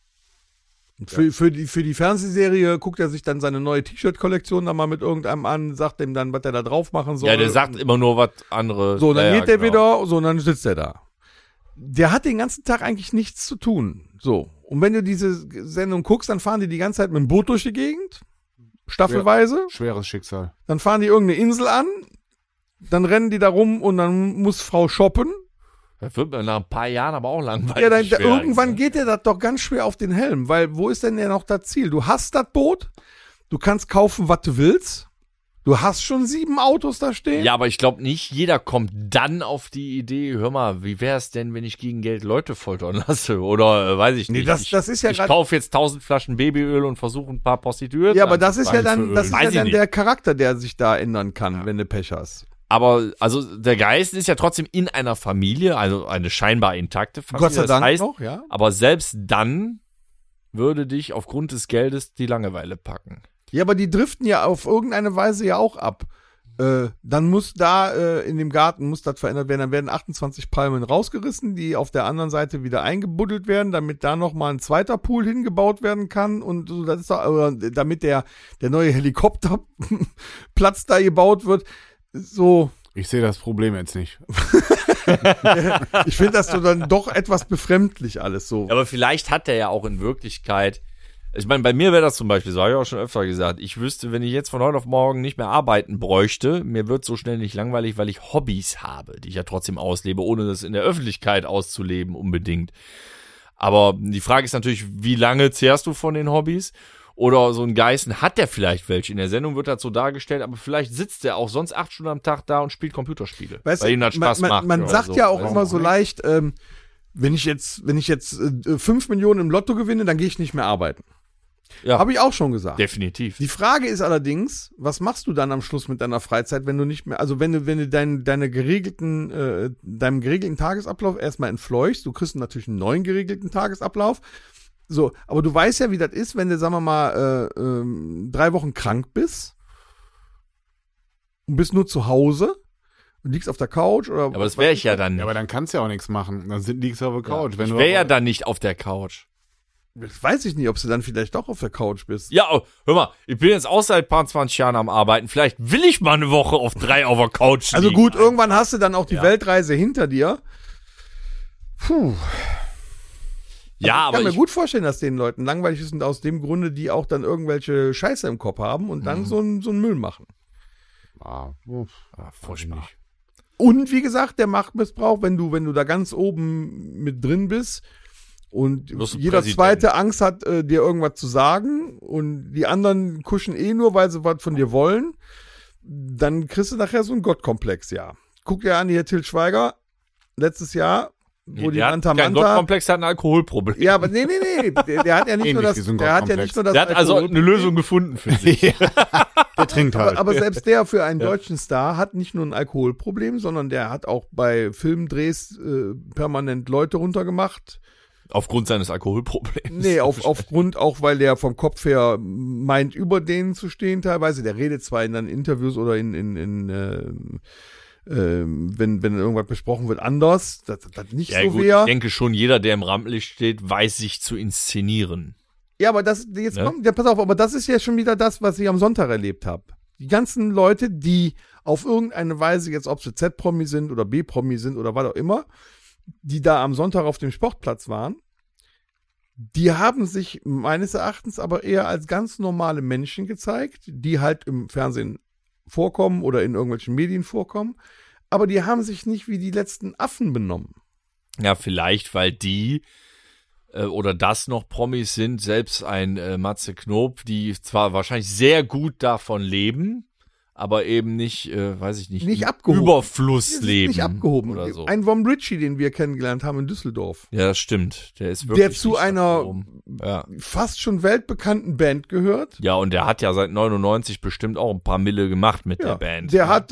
Für die Fernsehserie guckt er sich dann seine neue T-Shirt-Kollektion dann mal mit irgendeinem an, sagt dem dann, was er da drauf machen soll. Ja, der sagt immer nur was anderes. So, dann ja, geht der genau. wieder, so, und dann sitzt er da. Der hat den ganzen Tag eigentlich nichts zu tun. So. Und wenn du diese Sendung guckst, dann fahren die ganze Zeit mit dem Boot durch die Gegend. Staffelweise. Schweres Schicksal. Dann fahren die irgendeine Insel an. Dann rennen die da rum und dann muss Frau shoppen. Das wird mir nach ein paar Jahren aber auch langweilig. Ja, dann, schwer, irgendwann geht dir das doch ganz schwer auf den Helm, weil wo ist denn ja noch das Ziel? Du hast das Boot, du kannst kaufen, was du willst, du hast schon 7 Autos da stehen. Ja, aber ich glaube nicht, jeder kommt dann auf die Idee, hör mal, wie wäre es denn, wenn ich gegen Geld Leute foltern lasse? Oder weiß ich nicht. Nee, das ist ja ich grad- kaufe jetzt 1000 Flaschen Babyöl und versuche ein paar Prostituierte. Ja, aber das ist ja dann, das ist Weiß ja ich dann nicht. der Charakter, der sich da ändern kann, wenn du Pech hast. Aber also der Geist ist ja trotzdem in einer Familie, also eine scheinbar intakte Familie. Gott sei das Dank heißt, noch, ja. aber selbst dann würde dich aufgrund des Geldes die Langeweile packen. Ja, aber die driften ja auf irgendeine Weise ja auch ab. Dann muss da in dem Garten muss das verändert werden. Dann werden 28 Palmen rausgerissen, die auf der anderen Seite wieder eingebuddelt werden, damit da noch mal ein zweiter Pool hingebaut werden kann und so, das ist doch, oder damit der neue Helikopterplatz da gebaut wird. So, Ich sehe das Problem jetzt nicht. ich finde das so dann doch etwas befremdlich alles so. Aber vielleicht hat der ja auch in Wirklichkeit, ich meine, bei mir wäre das zum Beispiel, so habe ich auch schon öfter gesagt, ich wüsste, wenn ich jetzt von heute auf morgen nicht mehr arbeiten bräuchte, mir wird so schnell nicht langweilig, weil ich Hobbys habe, die ich ja trotzdem auslebe, ohne das in der Öffentlichkeit auszuleben unbedingt. Aber die Frage ist natürlich, wie lange zehrst du von den Hobbys? Oder so ein Geißen, hat der vielleicht welche? In der Sendung wird das so dargestellt, aber vielleicht sitzt der auch sonst 8 Stunden am Tag da und spielt Computerspiele. Weißt weil du, ihm das Spaß macht. Man oder sagt so. ja auch Weiß immer ich so nicht. leicht, wenn ich jetzt 5 Millionen im Lotto gewinne, dann gehe ich nicht mehr arbeiten. Ja, Habe ich auch schon gesagt. definitiv. Die Frage ist allerdings, was machst du dann am Schluss mit deiner Freizeit, wenn du nicht mehr, also wenn du deinem geregelten Tagesablauf erstmal entfleuchst, du kriegst natürlich einen neuen geregelten Tagesablauf. So, aber du weißt ja, wie das ist, wenn du, sagen wir mal, 3 Wochen krank bist und bist nur zu Hause und liegst auf der Couch oder. Aber das wäre ich ja dann nicht. Ja, aber dann kannst du ja auch nichts machen. Dann liegst du auf der Couch. Wenn Ich du wäre ja dann nicht auf der Couch. Das weiß ich nicht, ob du dann vielleicht doch auf der Couch bist. Ja, oh, hör mal, ich bin jetzt auch seit ein paar 20 Jahren am Arbeiten. Vielleicht will ich mal eine Woche auf 3 auf der Couch liegen. Also gut, irgendwann hast du dann auch die Weltreise hinter dir. Puh. Ja, Ich aber kann mir ich, gut vorstellen, dass den Leuten langweilig ist und aus dem Grunde, die auch dann irgendwelche Scheiße im Kopf haben und dann so einen Müll machen. furchtbar. Und wie gesagt, der Machtmissbrauch, wenn du da ganz oben mit drin bist und Wirst du jeder Präsident. Zweite Angst hat, dir irgendwas zu sagen und die anderen kuschen nur, weil sie was von dir wollen, dann kriegst du nachher so einen Gottkomplex, ja. Guck dir an, hier Til Schweiger, letztes Jahr, wo die der hat Manta kein Manta. Gottkomplex, der hat ein Alkoholproblem. Ja, aber nee. Der hat ja nicht nur Ähnlich das, wie so ein der hat ja Gottkomplex. nicht nur das Der hat also eine Alkoholproblem. Lösung gefunden für sich. Der trinkt halt. Aber selbst der für einen deutschen Star hat nicht nur ein Alkoholproblem, sondern der hat auch bei Filmdrehs permanent Leute runtergemacht. Aufgrund seines Alkoholproblems. Nee, aufgrund auch, weil der vom Kopf her meint, über denen zu stehen teilweise. Der redet zwar in Interviews oder wenn irgendwas besprochen wird, anders. Das nicht Ja, so gut, wäre. ich denke schon, jeder, der im Rampenlicht steht, weiß sich zu inszenieren. Ja, aber das, jetzt Ne? kommt, ja, pass auf, aber das ist ja schon wieder das, was ich am Sonntag erlebt habe. Die ganzen Leute, die auf irgendeine Weise, jetzt ob sie Z-Promi sind oder B-Promi sind oder was auch immer, die da am Sonntag auf dem Sportplatz waren, die haben sich meines Erachtens aber eher als ganz normale Menschen gezeigt, die halt im Fernsehen vorkommen oder in irgendwelchen Medien vorkommen, aber die haben sich nicht wie die letzten Affen benommen. Ja, vielleicht, weil die oder das noch Promis sind, selbst ein Matze Knob, die zwar wahrscheinlich sehr gut davon leben, aber eben nicht, weiß ich nicht, Nicht im abgehoben. Überfluss leben. Nicht abgehoben. oder so. Ein Vom Ritchie, den wir kennengelernt haben in Düsseldorf, Ja, das stimmt. Der ist wirklich der zu nicht einer abgehoben. Ja. fast schon weltbekannten Band gehört. Ja, und der hat ja seit 99 bestimmt auch ein paar Mille gemacht mit der Band. Der hat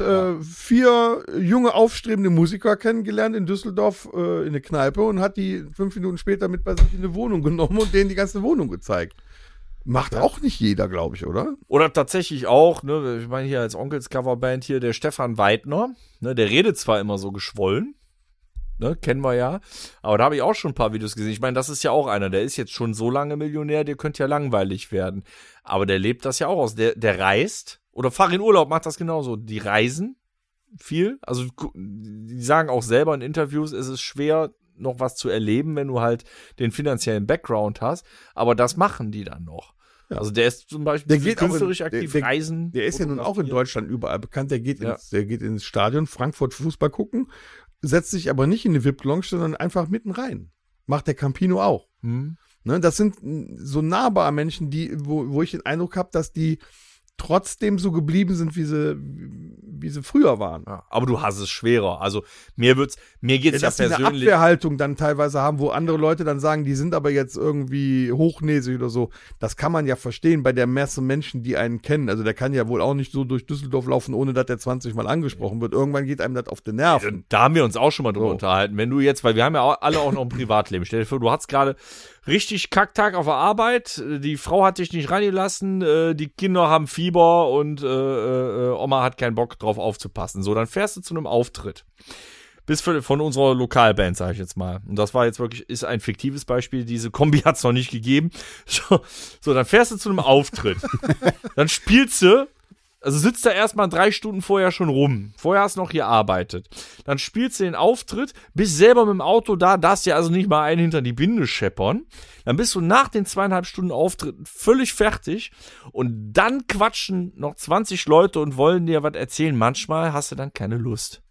4 junge, aufstrebende Musiker kennengelernt in Düsseldorf in eine Kneipe und hat die 5 Minuten später mit bei sich in eine Wohnung genommen und denen die ganze Wohnung gezeigt. Macht auch nicht jeder, glaube ich, oder? Oder tatsächlich auch, ne, ich meine hier als Onkels-Coverband hier, der Stefan Weidner, ne, der redet zwar immer so geschwollen, ne, kennen wir ja, aber da habe ich auch schon ein paar Videos gesehen. Ich meine, das ist ja auch einer, der ist jetzt schon so lange Millionär, der könnte ja langweilig werden. Aber der lebt das ja auch aus. Der reist, oder Farin Urlaub macht das genauso, die reisen viel, also die sagen auch selber in Interviews, es ist schwer, noch was zu erleben, wenn du halt den finanziellen Background hast, aber das machen die dann noch. Ja. Also der ist zum Beispiel Der geht auch künstlerisch aktiv, reisen. Der ist ja nun auch in fotografieren. Deutschland überall bekannt. Der geht ins Stadion, Frankfurt Fußball gucken, setzt sich aber nicht in eine VIP-Lounge, sondern einfach mitten rein. Macht der Campino auch. Hm. Ne, das sind so nahbare Menschen, wo ich den Eindruck habe, dass die trotzdem so geblieben sind, wie sie früher waren. Ja, aber du hast es schwerer. Also mir geht's ja Dass die eine persönlich. Abwehrhaltung dann teilweise haben, wo andere Leute dann sagen, die sind aber jetzt irgendwie hochnäsig oder so. Das kann man ja verstehen bei der Masse Menschen, die einen kennen. Also der kann ja wohl auch nicht so durch Düsseldorf laufen, ohne dass der 20 Mal angesprochen wird. Irgendwann geht einem das auf den Nerven. Da haben wir uns auch schon mal drüber So. unterhalten. Wenn du jetzt, weil wir haben ja alle auch noch ein Privatleben. Stell dir vor, du hattest gerade richtig Kacktag auf der Arbeit, die Frau hat dich nicht reingelassen, die Kinder haben Fieber und Oma hat keinen Bock drauf aufzupassen. So, dann fährst du zu einem Auftritt. Von unserer Lokalband, sage ich jetzt mal. Und das war jetzt wirklich, ist ein fiktives Beispiel, diese Kombi hat es noch nicht gegeben. So, dann fährst du zu einem Auftritt. Dann spielst du, also sitzt da erstmal 3 Stunden vorher schon rum. Vorher hast du noch gearbeitet. Dann spielst du den Auftritt, bist selber mit dem Auto da, darfst dir also nicht mal einen hinter die Binde scheppern. Dann bist du nach den 2,5 Stunden Auftritten völlig fertig und dann quatschen noch 20 Leute und wollen dir was erzählen. Manchmal hast du dann keine Lust.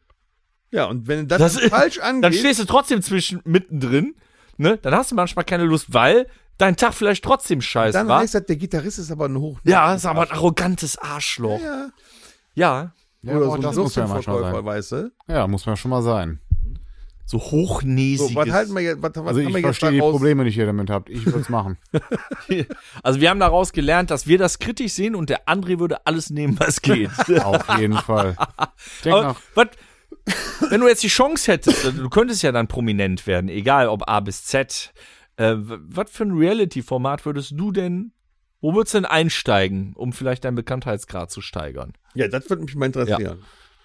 Ja, und wenn du das falsch Dann angehst, stehst du trotzdem mittendrin, ne? Dann hast du manchmal keine Lust, weil dein Tag vielleicht trotzdem scheiße dann war. heißt das, der Gitarrist ist aber ein Ja, das ist aber ein arrogantes Arschloch. Ja. Ja, Ja, Oder aber so das ein muss ja manchmal Würstchenverkäufer, sein. weißt du? Ja, muss man schon mal sein. so hochnäsiges. So, was halten wir jetzt, was Also haben wir ich jetzt verstehe die daraus? Probleme, die ihr damit habt. Ich würde es machen. Also wir haben daraus gelernt, dass wir das kritisch sehen und der André würde alles nehmen, was geht. Auf jeden Fall. Denk Aber nach. wenn du jetzt die Chance hättest, du könntest ja dann prominent werden, egal ob A bis Z. Was für ein Reality-Format würdest du denn, wo würdest du denn einsteigen, um vielleicht deinen Bekanntheitsgrad zu steigern? Ja, das würde mich mal interessieren.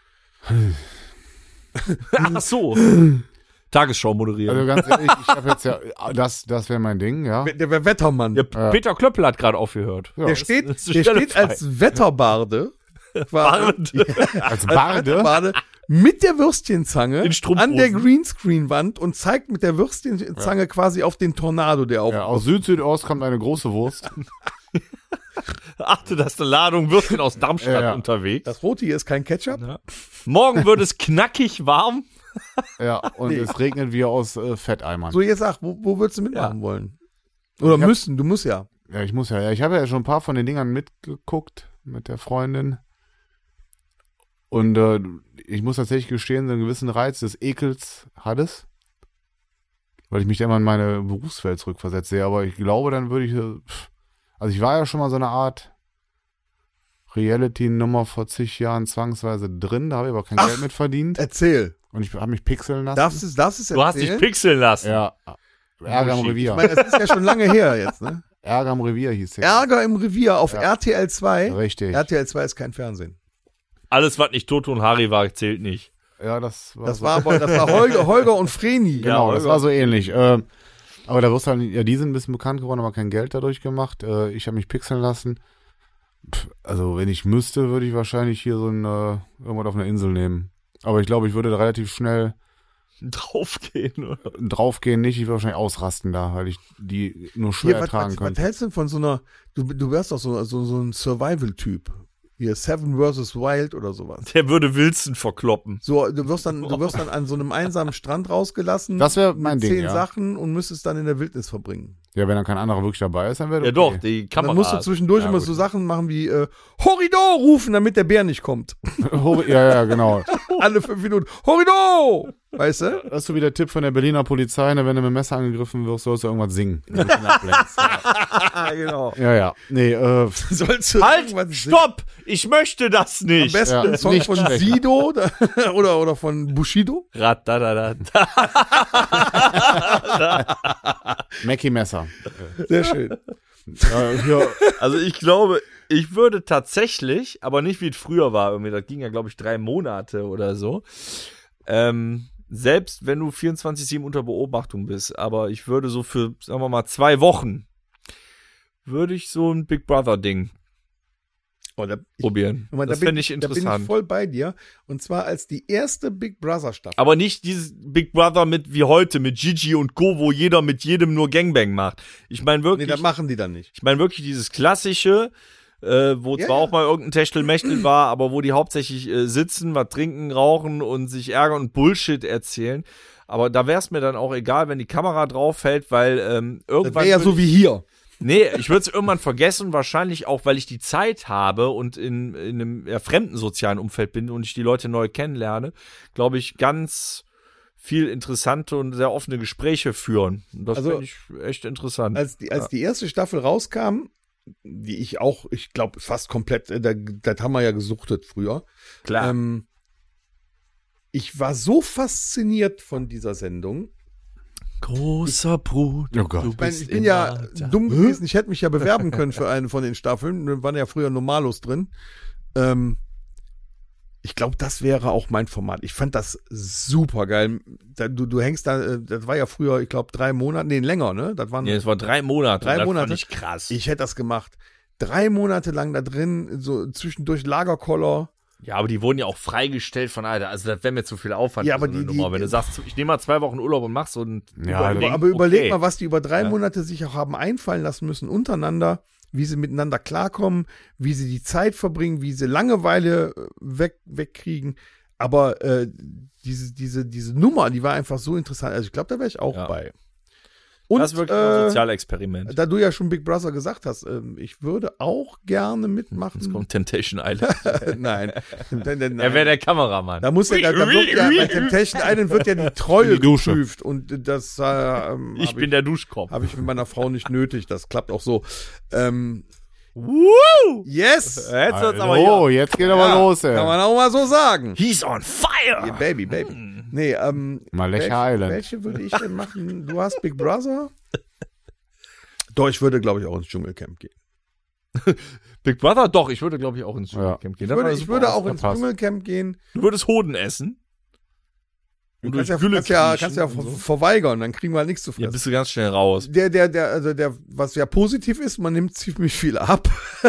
Ach so. Tagesschau moderieren. Also ganz ehrlich, ich habe jetzt ja, das wäre mein Ding, ja. Der wäre Wettermann. Ja, Peter Klöppel hat gerade aufgehört. Ja, der ist steht, eine der Stelle steht frei. als Wetterbarde. quasi, als Barde. Wetterbarde mit der Würstchenzange In Strumpfhosen. an der Greenscreen-Wand und zeigt mit der Würstchenzange quasi auf den Tornado, der auf. Ja, aus Süd-Südost kommt eine große Wurst. Achte, dass die Ladung Würstchen aus Darmstadt Ja. unterwegs. Das Rote hier ist kein Ketchup. Ja. Morgen wird es knackig warm. Ja, und es regnet wie aus Fetteimern. So, jetzt sag, wo würdest du mitmachen wollen? Oder Ich hab- müssen, du musst ja. Ja, ich muss ja. Ich habe ja schon ein paar von den Dingern mitgeguckt mit der Freundin. Und ich muss tatsächlich gestehen, so einen gewissen Reiz des Ekels hat es. Weil ich mich da immer in meine Berufswelt zurückversetzt sehe. Aber ich glaube, dann würde ich. Also ich war ja schon mal so eine Art Reality-Nummer vor zig Jahren zwangsweise drin. Da habe ich aber kein Geld mit verdient. Erzähl. Und ich habe mich pixeln lassen. Darfst du es erzählen? Du hast dich pixeln lassen. Ja. Ärger im Ich Revier. meine, das ist ja schon lange her jetzt, ne? Ärger im Revier hieß der. Ärger im Revier auf Ja. RTL 2. Richtig. RTL 2 ist kein Fernsehen. Alles, was nicht Toto und Harry war, zählt nicht. Ja, das war Das so. war Holger und Vreni. Genau, Ja, das war so ähnlich. Aber da wirst du halt, ja, die sind ein bisschen bekannt geworden, aber kein Geld dadurch gemacht. Ich habe mich pixeln lassen. Also, wenn ich müsste, würde ich wahrscheinlich hier so ein irgendwas auf einer Insel nehmen. Aber ich glaube, ich würde da relativ schnell Draufgehen, oder? draufgehen, nicht. Ich würde wahrscheinlich ausrasten da, weil ich die nur schwer Hier, ertragen was könnte. hältst du denn von so einer, du wärst doch so ein Survival-Typ. hier Seven vs. Wild oder sowas. Der würde Wilson verkloppen. So, du wirst dann an so einem einsamen Strand rausgelassen. Das wäre mein mit Ding, 10 ja. Sachen und müsstest dann in der Wildnis verbringen. Ja, wenn dann kein anderer wirklich dabei ist, dann wäre Ja okay. doch, die Kamera. Dann musst du zwischendurch immer gut. so Sachen machen wie Horridor rufen, damit der Bär nicht kommt. Ja, genau. Alle 5 Minuten. Horridor! Weißt du? Das ist so wie der Tipp von der Berliner Polizei, ne, wenn du mit dem Messer angegriffen wirst, sollst du irgendwas singen. damit du ihn ablenkst. Genau. Ja. Nee, Sollst du Halt, irgendwas singen? stopp! Ich möchte das Am nicht. besten Ja, ein Song nicht von schlecht. Sido oder von Bushido. Mackie Messer. Sehr schön. Ja, Also ich glaube, ich würde tatsächlich, aber nicht wie es früher war, irgendwie, das ging ja, glaube ich, 3 Monate oder so. Selbst wenn du 24/7 unter Beobachtung bist, aber ich würde so für, sagen wir mal, 2 Wochen, würde ich so ein Big Brother-Ding probieren. Das fände ich Da bin ich interessant. voll bei dir. Und zwar als die erste Big Brother Staffel. Aber nicht dieses Big Brother mit wie heute, mit Gigi und Co., wo jeder mit jedem nur Gangbang macht. Ich meine Nee, wirklich, das machen die dann nicht. ich meine wirklich dieses klassische, wo Ja, zwar ja. auch mal irgendein Techtelmechtel war, aber wo die hauptsächlich sitzen, was trinken, rauchen und sich ärgern und Bullshit erzählen. Aber da wäre es mir dann auch egal, wenn die Kamera drauf hält, weil Das irgendwann. wäre ja so wie hier. Nee, ich würde es irgendwann vergessen, wahrscheinlich auch, weil ich die Zeit habe und in einem fremden sozialen Umfeld bin und ich die Leute neu kennenlerne, glaube ich, ganz viel interessante und sehr offene Gespräche führen. Und das Also, finde ich echt interessant. Als die erste Staffel rauskam, die ich glaube, fast komplett, das haben wir ja gesuchtet früher. Klar. Ich war so fasziniert von dieser Sendung. Großer Bruder. Oh Gott. Ich meine, ich bin ja dumm gewesen, ich hätte mich ja bewerben können für eine von den Staffeln. Da waren ja früher Normalos drin. Ich glaube, das wäre auch mein Format. Ich fand das super geil. Du hängst da, das war ja früher, ich glaube, 3 Monate, nee, länger, ne? Das waren Nee, es war 3 Monate. 3 das Monate. fand ich krass. Ich hätte das gemacht. 3 Monate lang da drin, so zwischendurch Lagerkoller. Ja, aber die wurden ja auch freigestellt von Alter. Also das wäre mir zu viel Aufwand. Ja, für aber so eine die- Nummer. Wenn du sagst, ich nehme mal 2 Wochen Urlaub und mach so ein Ja, Ding, Aber überleg okay. mal, was die über 3 Ja. Monate sich auch haben einfallen lassen müssen untereinander, wie sie miteinander klarkommen, wie sie die Zeit verbringen, wie sie Langeweile wegkriegen. Aber diese Nummer, die war einfach so interessant. Also ich glaube, da wäre ich auch Ja. bei. Und das ist wirklich ein Sozialexperiment. da du ja schon Big Brother gesagt hast, ich würde auch gerne mitmachen. Jetzt kommt Temptation Island. Nein. Nein. Er wäre der Kameramann. Da muss ja, da wird ja, bei Temptation Island wird ja die Treue Die Dusche. geprüft. Und das Ich bin der Duschkopf. habe ich mit meiner Frau nicht nötig. Das klappt auch so. Woo! Yes! Jetzt wird's aber Oh, hier. jetzt geht aber Ja, los, ey. Kann man auch mal so sagen. He's on fire! Yeah, Baby. Nee, Malecha Island. welche würde ich denn machen? Du hast Big Brother? Doch, ich würde, glaube ich, auch ins Dschungelcamp gehen. Big Brother? Doch, ich würde, glaube ich, auch ins Dschungelcamp gehen. Ich würde auch ins passt. Dschungelcamp gehen. Du würdest Hoden essen. Du durch kannst Gülle ja kriechen und so. verweigern, dann kriegen wir halt nichts zu Ja, fressen. bist du ganz schnell raus. Was ja positiv ist, man nimmt ziemlich viel ab.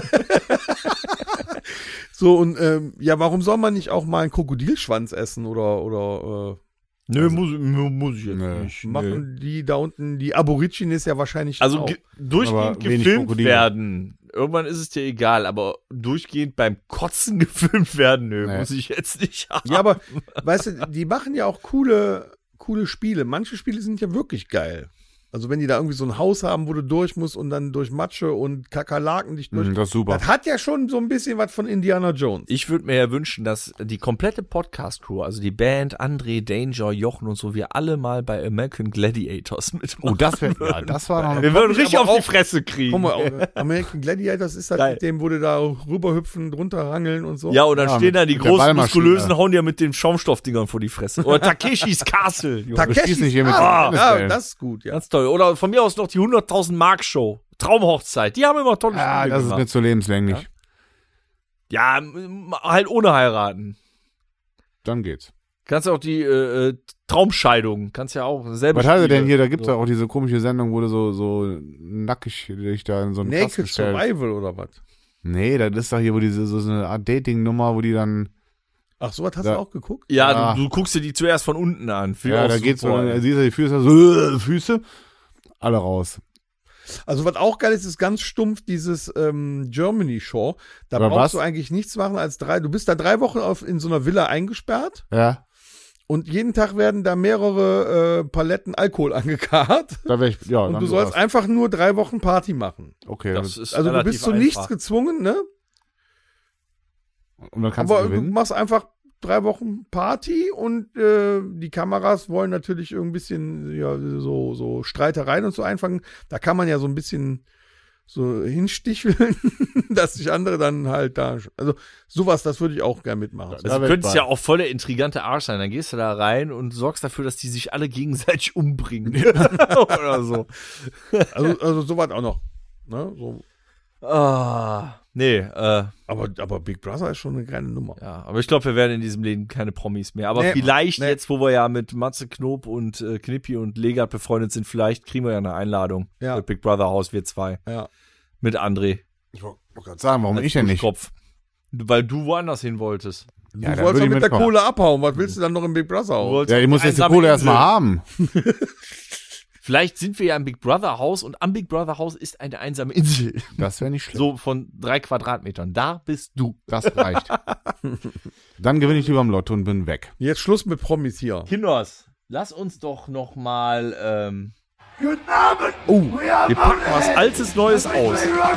So, und ja, warum soll man nicht auch mal einen Krokodilschwanz essen oder Nö, muss ich jetzt Nö. nicht. Nö. machen die da unten, die Aborigines ja wahrscheinlich Also auch. Aber durchgehend wenig gefilmt Krokodile. werden. Irgendwann ist es dir egal, aber durchgehend beim Kotzen gefilmt werden, nö, Nee. muss ich jetzt nicht haben. Ja, aber weißt du, die machen ja auch coole Spiele. Manche Spiele sind ja wirklich geil. Also wenn die da irgendwie so ein Haus haben, wo du durch musst und dann durch Matsche und Kakerlaken dich durch. Das ist super. Das hat ja schon so ein bisschen was von Indiana Jones. Ich würde mir ja wünschen, dass die komplette Podcast-Crew, also die Band, André, Danger, Jochen und so, wir alle mal bei American Gladiators mitmachen. Oh, das wäre, ja, das war noch Wir würden richtig aber auf die auch- Fresse kriegen. Guck mal, American Gladiators ist das Geil. mit dem, wo du da rüberhüpfen, drunter rangeln und so. Ja, und dann Ja, stehen da die mit der großen, Ballmaschine. muskulösen, hauen ja mit den Schaumstoffdingern vor die Fresse. Oder Takeshis Castle. Junge. schieß Takeshis nicht hier mit ja, Tennisbällen. das ist gut, ja. Ganz toll. Oder von mir aus noch die 100.000 Mark Show. Traumhochzeit. Die haben immer tolle Ja, Spiele das ist gemacht. mir zu lebenslänglich. Ja, halt ohne heiraten. Dann geht's. Kannst ja auch die Traumscheidung, kannst ja auch selber Was hat er denn Spiele. hier? Da gibt's So. ja auch diese komische Sendung, wo du so nackig dich da in so einen Fass Naked gestellt. Survival oder was? Nee, das ist doch hier, wo diese so eine Art Dating-Nummer, wo die dann. Ach, sowas hast Ja. du auch geguckt? Ja, Ja. du guckst dir die zuerst von unten an. Finde ich Ja, auch da geht's so, super, dann ey. siehst du die Füße, so, Füße, alle raus. Also was auch geil ist, ist ganz stumpf dieses Germany Show. Da Aber brauchst was? du eigentlich nichts machen als du bist da 3 Wochen in so einer Villa eingesperrt Ja, und jeden Tag werden da mehrere Paletten Alkohol angekarrt. da wäre ich, ja. Und dann du sollst sowas. einfach nur 3 Wochen Party machen. Okay, Das ist Also du relativ bist zu nichts einfach. gezwungen, ne? und dann kannst Aber du du gewinnen. machst einfach 3 Wochen Party und die Kameras wollen natürlich ein bisschen so Streitereien und so einfangen. Da kann man ja so ein bisschen so hinsticheln, dass sich andere dann halt da. Also sowas, das würde ich auch gerne mitmachen. Da Also wär könntest ich ja bei. auch voll der intrigante Arsch sein. Dann gehst du da rein und sorgst dafür, dass die sich alle gegenseitig umbringen. Oder so. Also sowas auch noch. Ne? So. Nee, Aber Big Brother ist schon eine geile Nummer. ja, aber ich glaube, wir werden in diesem Leben keine Promis mehr. Aber Nee, vielleicht nee. jetzt, wo wir ja mit Matze Knob und Knippi und Legat befreundet sind, vielleicht kriegen wir ja eine Einladung Ja. für Big Brother Haus, wir 2. Ja. Mit André. Ich wollte gerade sagen, warum als ich denn nicht? Duschkopf. Weil du woanders hin wolltest. Du Ja, dann wolltest würde doch ich mit der mitkommen. Kohle abhauen. Was willst du dann noch im Big Brother Du auch? wolltest Ja, ich muss auf jetzt die einsame Kohle Insel. erstmal haben. Vielleicht sind wir ja im Big Brother Haus und am Big Brother Haus ist eine einsame Insel. Das wäre nicht schlimm. So von 3 Quadratmetern. Da bist du. Das reicht. Dann gewinne ich lieber im Lotto und bin weg. Jetzt Schluss mit Promis hier. Kinders, lass uns doch noch mal wir packen was Altes Neues aus.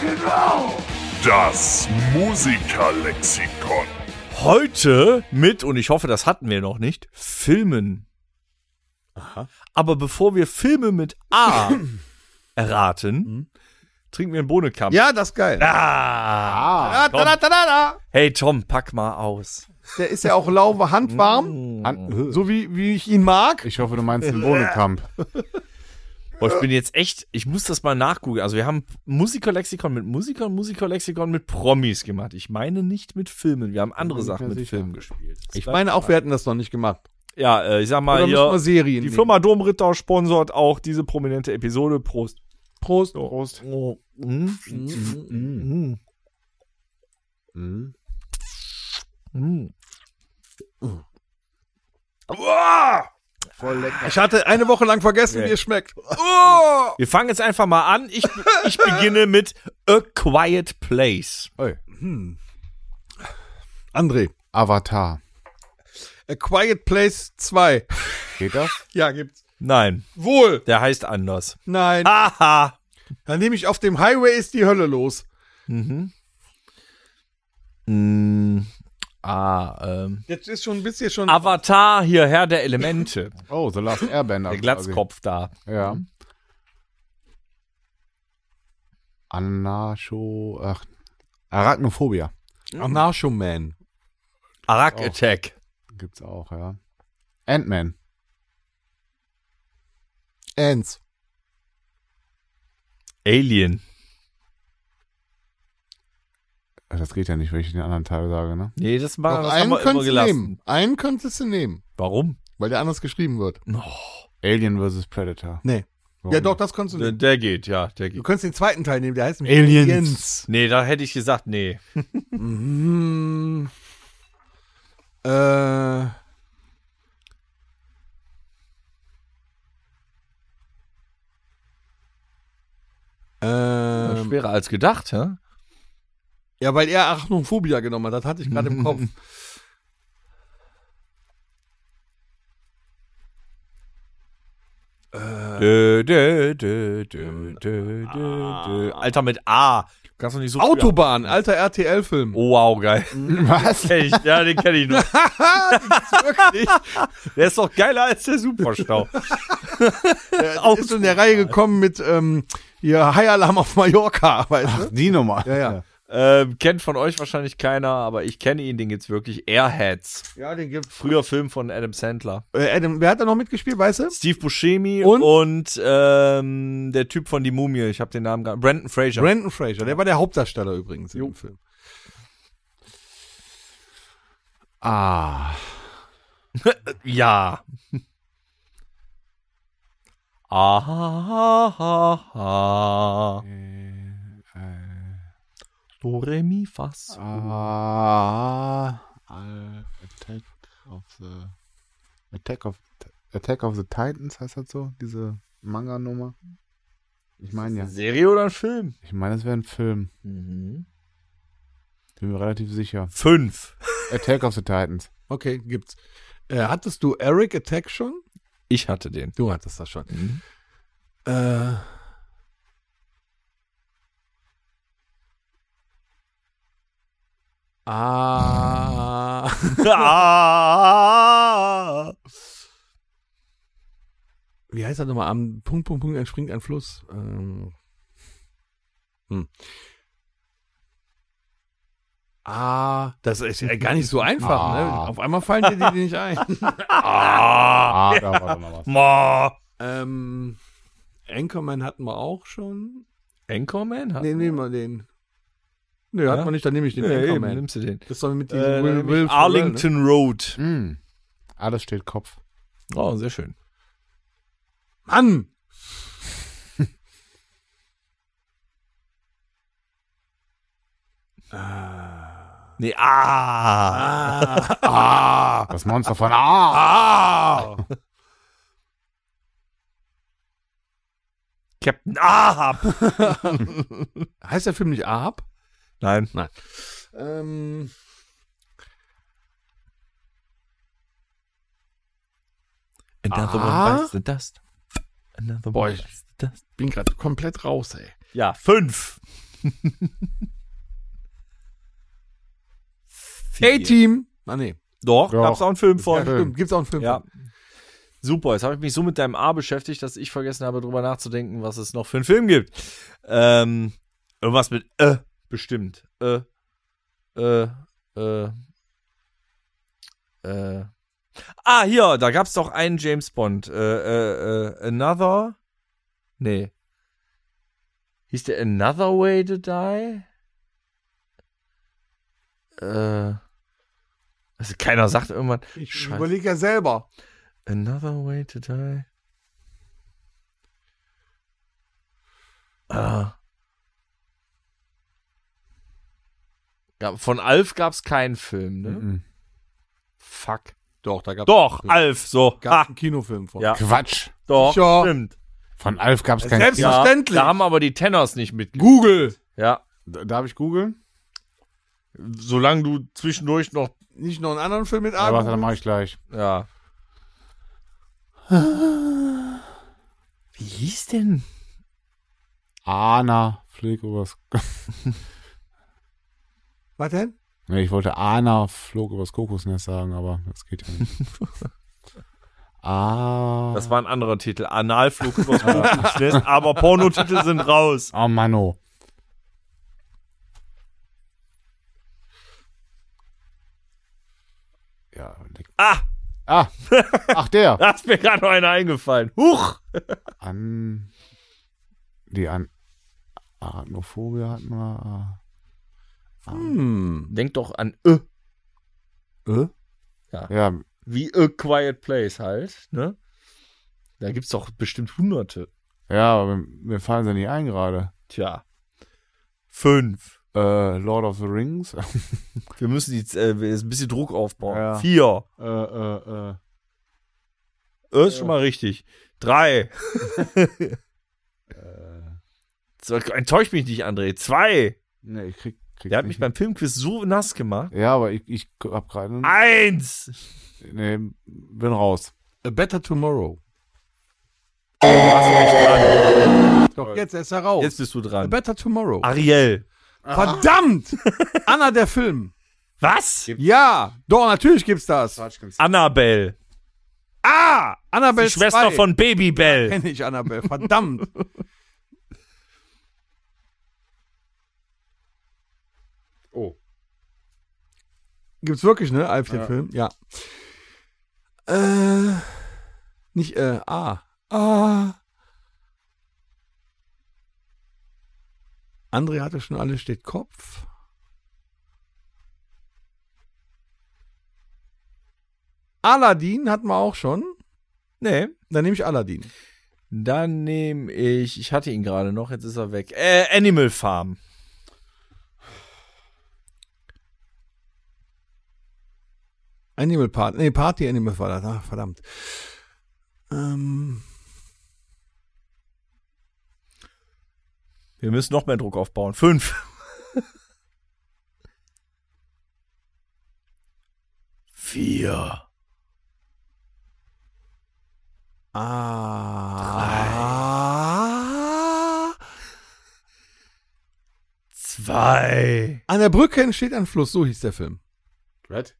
Das Musikerlexikon. Heute mit, und ich hoffe, das hatten wir noch nicht, Filmen. Aha. Aber bevor wir Filme mit A erraten, trinken wir einen Bohnenkampf. Ja, das ist geil. Ah, Tom. Da. Hey Tom, pack mal aus. Der ist ja auch lauwarm, handwarm, so wie ich ihn mag. Ich hoffe, du meinst den Bohnenkamp. Boah, ich bin jetzt echt, ich muss das mal nachgucken. Also wir haben Musikerlexikon mit Musikern, Musikerlexikon mit Promis gemacht. Ich meine nicht mit Filmen. Wir haben andere Bin ich Sachen mir mit sicher. Filmen gespielt. Ich meine auch, wir hätten das noch nicht gemacht. Ja, ich sag mal Oder müssen wir hier, Serien die nehmen? Firma Domritter sponsort auch diese prominente Episode. Prost. Prost. Prost. Oh. Mm. Mm. Mhm. Mm. Voll lecker. Ich hatte eine Woche lang vergessen, wie es schmeckt. Wir fangen jetzt einfach mal an. Ich beginne mit A Quiet Place. Oi. André. Avatar. A Quiet Place 2. Geht das? Ja, gibt's. Nein, Wohl. der heißt anders. Nein. Aha. Dann nehme ich auf dem Highway ist die Hölle los. Jetzt ist schon ein bisschen schon. Avatar, hier Herr der Elemente. Oh, The Last Airbender. Der Glatzkopf da. Quasi. Ja. Arachnophobia. Anarcho-Man. Arak Oh. Attack. Gibt's auch, ja. Ant-Man. Ants. Alien. Das geht ja nicht, wenn ich den anderen Teil sage, ne? Nee, das, Doch, das haben einen wir immer könntest du gelassen. nehmen. Einen könntest du nehmen. Warum? Weil der anders geschrieben wird. Alien vs. Predator. Nee. Warum? Ja, doch, das kannst du Der, nehmen. der geht, ja, der Du geht. könntest den zweiten Teil nehmen, der heißt nämlich Aliens. Nee, da hätte ich gesagt, nee. Mhm. Schwerer als gedacht, hä? Ja, weil er Arachnophobia genommen hat. Das hatte ich gerade im Kopf. Alter, mit A. Du kannst doch nicht so früh- Autobahn, alter RTL-Film. Oh, wow, geil. Was? Kenn ich, ja, den kenne ich noch. Wirklich? Der ist doch geiler als der Superstau. Der ist in der Reihe gekommen mit hier High Alarm auf Mallorca, weißt Ach, du? die Nummer. Ja, ja. Kennt von euch wahrscheinlich keiner, aber ich kenne ihn, den gibt's wirklich. Airheads. Ja, den gibt's. Früher Film von Adam Sandler. Adam, wer hat da noch mitgespielt, weißt du? Steve Buscemi Und? und der Typ von Die Mumie, ich habe den Namen gar Brandon Fraser. Brandon Fraser, der war der Hauptdarsteller übrigens im Film. Ah. Ja. Ah. Do, re, mi, fa, sol. Attack of the Titans heißt das so? Diese Manga-Nummer? Ich meine ja. Serie oder ein Film? Ich meine, es wäre ein Film. Mhm. Bin mir relativ sicher. 5. Attack of the Titans. Okay, gibt's. Hattest du Eric Attack schon? Ich hatte den. Du hattest das schon. Mhm. Wie heißt das nochmal? Am Punkt, entspringt ein Fluss. Das ist ja gar nicht so einfach, ne? Auf einmal fallen dir die nicht ein. Da war doch noch was. Ma. Anchorman hatten wir auch schon. Anchorman? Nee, nehmen wir den. Nö, hatten wir nicht, dann nehme ich den Nee, eben, Anchorman. nimmst du den. Das ist doch mit diesem Will Ferrell, Arlington Road. Alles steht Kopf. Oh, sehr schön. Ne? Mann! Nee, Das Monster von Captain Ahab. Heißt der Film nicht Ahab? Nein. Another one bites the dust. Another Boah, one ich- bites the dust. Bin gerade komplett raus, ey. Ja, 5. A-Team! Ah, nee. Doch, Doch. gab's auch einen Film Ja, von. stimmt. Gibt's auch einen Film Ja. von. Super, jetzt habe ich mich so mit deinem A beschäftigt, dass ich vergessen habe, drüber nachzudenken, was es noch für einen Film gibt. Irgendwas mit bestimmt. Hier, da gab's doch einen James Bond. Another? Nee. Hieß der Another Way to Die? Also keiner sagt irgendwann. Ich Scheiße. überlege ja selber. Another Way to Die. Ja, von Alf gab's keinen Film, ne? Fuck. Doch, da gab's Doch, Alf, so. gab's Ha, einen Kinofilm von. ja, Quatsch. doch, Ja. stimmt. Von Alf gab es kein Selbst- Ja, Verständlich. da haben aber die Tenors nicht mit. Google! Ja, Darf ich googeln? solange du zwischendurch noch, Nicht noch einen anderen Film mit Ja, warte, dann A? mache ich gleich. ja. Wie hieß denn? Anna flog übers... Was denn? Nee, ich wollte Anna flog übers Kokosnest sagen, aber das geht ja nicht. Das war ein anderer Titel. Analflug übers Kokosnest, aber Pornotitel sind raus. Oh, Manno. Ja, ach, der. Da ist mir gerade noch einer eingefallen. Huch! Die Arachnophobie hatten wir. Denk doch an Ja, wie A Quiet Place halt, ne? Da gibt's doch bestimmt hunderte. ja, aber mir fallen sie nicht ein gerade. Tja. 5. Lord of the Rings. Wir müssen jetzt ein bisschen Druck aufbauen. Ja. 4. Ist schon mal richtig. 3. Enttäuscht mich nicht, André. 2. Nee, ich krieg Der hat mich nicht. beim Filmquiz so nass gemacht. Ja, aber ich hab gerade. 1. Nee, bin raus. A Better Tomorrow. Doch, jetzt ist er raus. Jetzt bist du A dran. Better Tomorrow. Ariel. Verdammt! Anna, der Film. Was? Ja, doch, natürlich gibt's das. Annabelle. Annabelle Die Schwester 2. von Babybell. Kenn ich Annabelle, verdammt. Oh. Gibt's wirklich, ne? Alf, den Film? Ja. Nicht, André hatte schon alles, steht Kopf. Aladdin hatten wir auch schon. Nee. Dann nehme ich Aladdin. Dann nehme ich hatte ihn gerade noch, jetzt ist er weg. Animal Farm. Animal Party. Nee, Party Animal war das. Ach, verdammt. Wir müssen noch mehr Druck aufbauen. 5. 4. 2. An der Brücke entsteht ein Fluss, so hieß der Film. Was?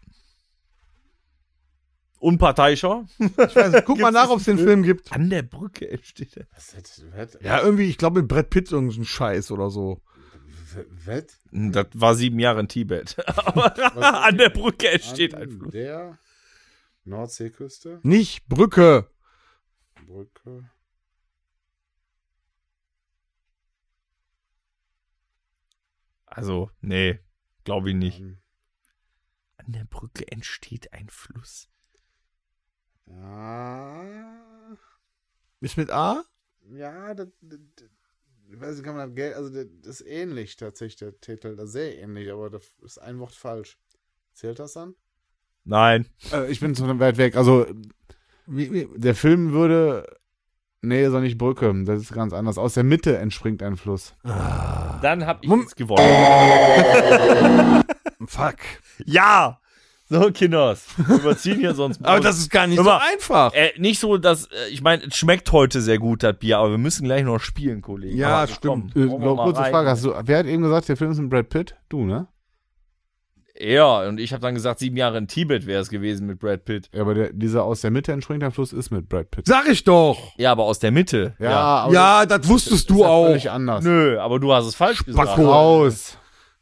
Unparteiischer. Ich weiß nicht, guck mal nach, ob es den Film gibt. An der Brücke entsteht er. Was? Ja, irgendwie, ich glaube mit Brad Pitt irgendein Scheiß oder so. Was? Das war 7 Jahre in Tibet. Aber an der Brücke entsteht ein Fluss. Der Nordseeküste. Nicht Brücke. Brücke. Also, nee, glaube ich nicht. An der Brücke entsteht ein Fluss. Ja. Ist mit A? Ja, ich weiß nicht, kann man das Geld, also das ist ähnlich tatsächlich, der Titel, das ist sehr ähnlich, aber das ist ein Wort falsch. Zählt das dann? Nein. Ich bin zu weit weg, also der Film würde, nee, ist auch nicht Brücke, das ist ganz anders. Aus der Mitte entspringt ein Fluss. Dann hab ich jetzt gewonnen. Fuck. Ja! So, Kinders. Wir überziehen hier sonst. Aber das ist gar nicht Hör so mal, einfach. Nicht so, dass, ich meine, es schmeckt heute sehr gut, das Bier, aber wir müssen gleich noch spielen, Kollege. Ja, aber, stimmt. Komm, hauen wir mal Kurze rein. Frage, wer hat eben gesagt, der Film ist mit Brad Pitt? Du, ne? Ja, und ich habe dann gesagt, 7 Jahre in Tibet wäre es gewesen mit Brad Pitt. Ja, aber dieser aus der Mitte entspringt ein Fluss ist mit Brad Pitt. Sag ich doch. Ja, aber aus der Mitte. aber Ja, das wusstest du ist ja auch. völlig anders. Nö, aber du hast es falsch gesagt. Spacko. Raus.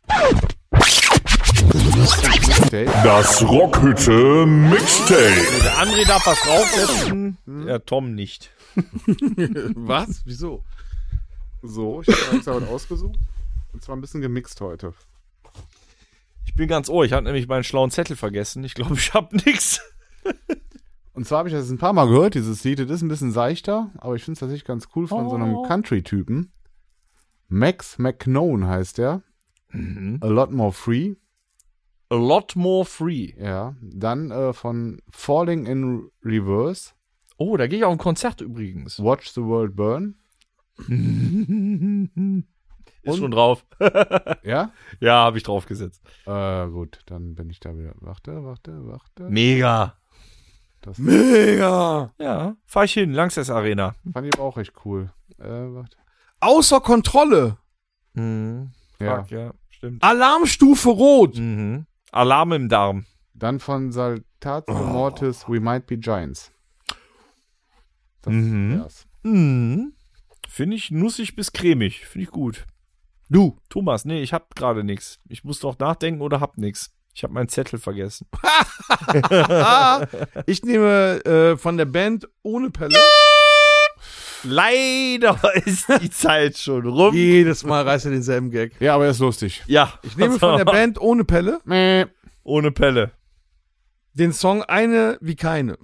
Das Rockhütte Mixtape. Der André darf was draufsetzen, der Tom nicht. Was? Wieso? So, ich habe extra was ausgesucht. Und zwar ein bisschen gemixt heute. Ich bin ganz ohr, ich habe nämlich meinen schlauen Zettel vergessen. Ich glaube, ich habe nix. Und zwar habe ich das ein paar Mal gehört, dieses Lied. Das ist ein bisschen seichter, aber ich finde es tatsächlich ganz cool von so einem Country-Typen. Max McKnone heißt der. A Lot More Free. A Lot More Free. Ja. Dann von Falling in Reverse. Oh, da gehe ich auf ein Konzert übrigens. Watch the World Burn. Ist schon drauf. Ja? Ja, habe ich draufgesetzt. Gut, dann bin ich da wieder. Warte. Mega. Das Mega. Ja, fahr ich hin, Langsess Arena. fand ich aber auch echt cool. Warte. Außer Kontrolle. Ja. Fuck, ja, stimmt. Alarmstufe Rot. Mhm. Alarm im Darm. Dann von Saltatio Mortis We Might Be Giants. Das wär's. Mhm. Finde ich nussig bis cremig. Finde ich gut. Du, Thomas, nee, ich hab gerade nichts. Ich muss doch nachdenken oder hab nichts. Ich habe meinen Zettel vergessen. Ich nehme von der Band Ohne Pelle. Leider ist die Zeit schon rum. Jedes Mal reißt er denselben Gag. Ja, aber er ist lustig. Ja. Ich nehme von der Band Ohne Pelle Ohne Pelle. den Song Eine wie keine.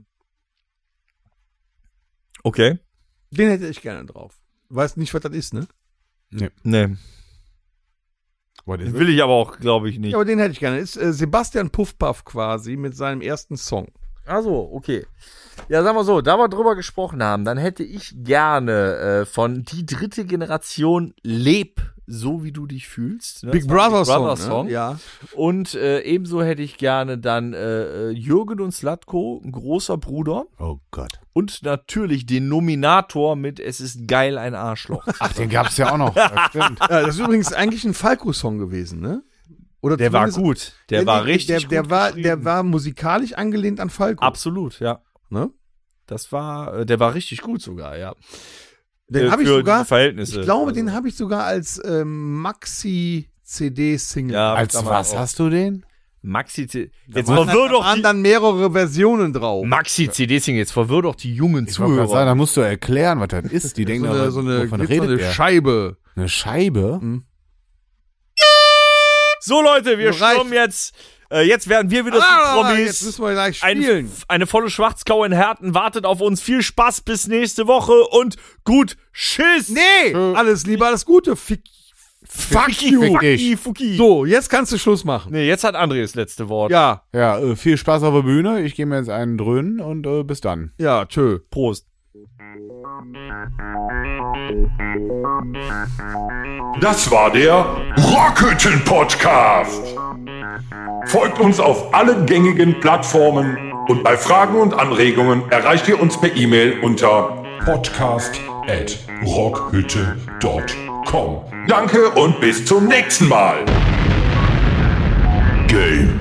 Okay. Den hätte ich gerne drauf. Weißt nicht, was das ist, ne? Nee. What is it? Will ich aber auch, glaube ich, nicht. Ja, aber den hätte ich gerne. Ist Sebastian Puffpaff quasi mit seinem ersten Song. Ach so, okay. Ja, sagen wir so, da wir drüber gesprochen haben, dann hätte ich gerne von die dritte Generation Leb, so wie du dich fühlst. Ne? Big Das war Brother ein Song. Ne? Ja. Und ebenso hätte ich gerne dann Jürgen und Slatko, ein großer Bruder. Oh Gott. Und natürlich den Nominator mit Es ist geil, ein Arschloch. Ach, den gab's ja auch noch. Ja, stimmt. Ja, das ist übrigens eigentlich ein Falco-Song gewesen, ne? Oder Der war zumindest- gut. Der war richtig der gut war, geschrieben. der war musikalisch angelehnt an Falco. Absolut, ja. Ne? Das war, der war richtig gut sogar, ja. Den habe ich für sogar, diese Verhältnisse. ich glaube, Also, den habe ich sogar als Maxi-CD-Single. Ja, Als kann man was auch. hast du den? Maxi-CD. Da Jetzt waren, verwirr da doch waren die dann mehrere Versionen drauf. Maxi-CD-Single. Jetzt verwirr doch die jungen Ich wollte gerade sagen, Zuhörer. da musst du erklären, was das ist. Die denken, so eine wovon gibt's so redet eine der? Scheibe. Eine Scheibe? So, Leute, wir So, reicht. stürmen jetzt. Jetzt werden wir wieder zu Jetzt Promis. müssen wir gleich spielen. Eine volle Schwarzkau in Herten wartet auf uns. Viel Spaß bis nächste Woche und gut Schiss. Nee, alles Liebe, alles Gute. Fuck you. Fick dich. Fuki. So, jetzt kannst du Schluss machen. Nee, jetzt hat André das letzte Wort. Ja, Ja, viel Spaß auf der Bühne. Ich gehe mir jetzt einen dröhnen und bis dann. ja, tschö. Prost. Das war der Rockhütten-Podcast. Folgt uns auf allen gängigen Plattformen und bei Fragen und Anregungen erreicht ihr uns per E-Mail unter podcast@rockhütte.com. Danke und bis zum nächsten Mal. Game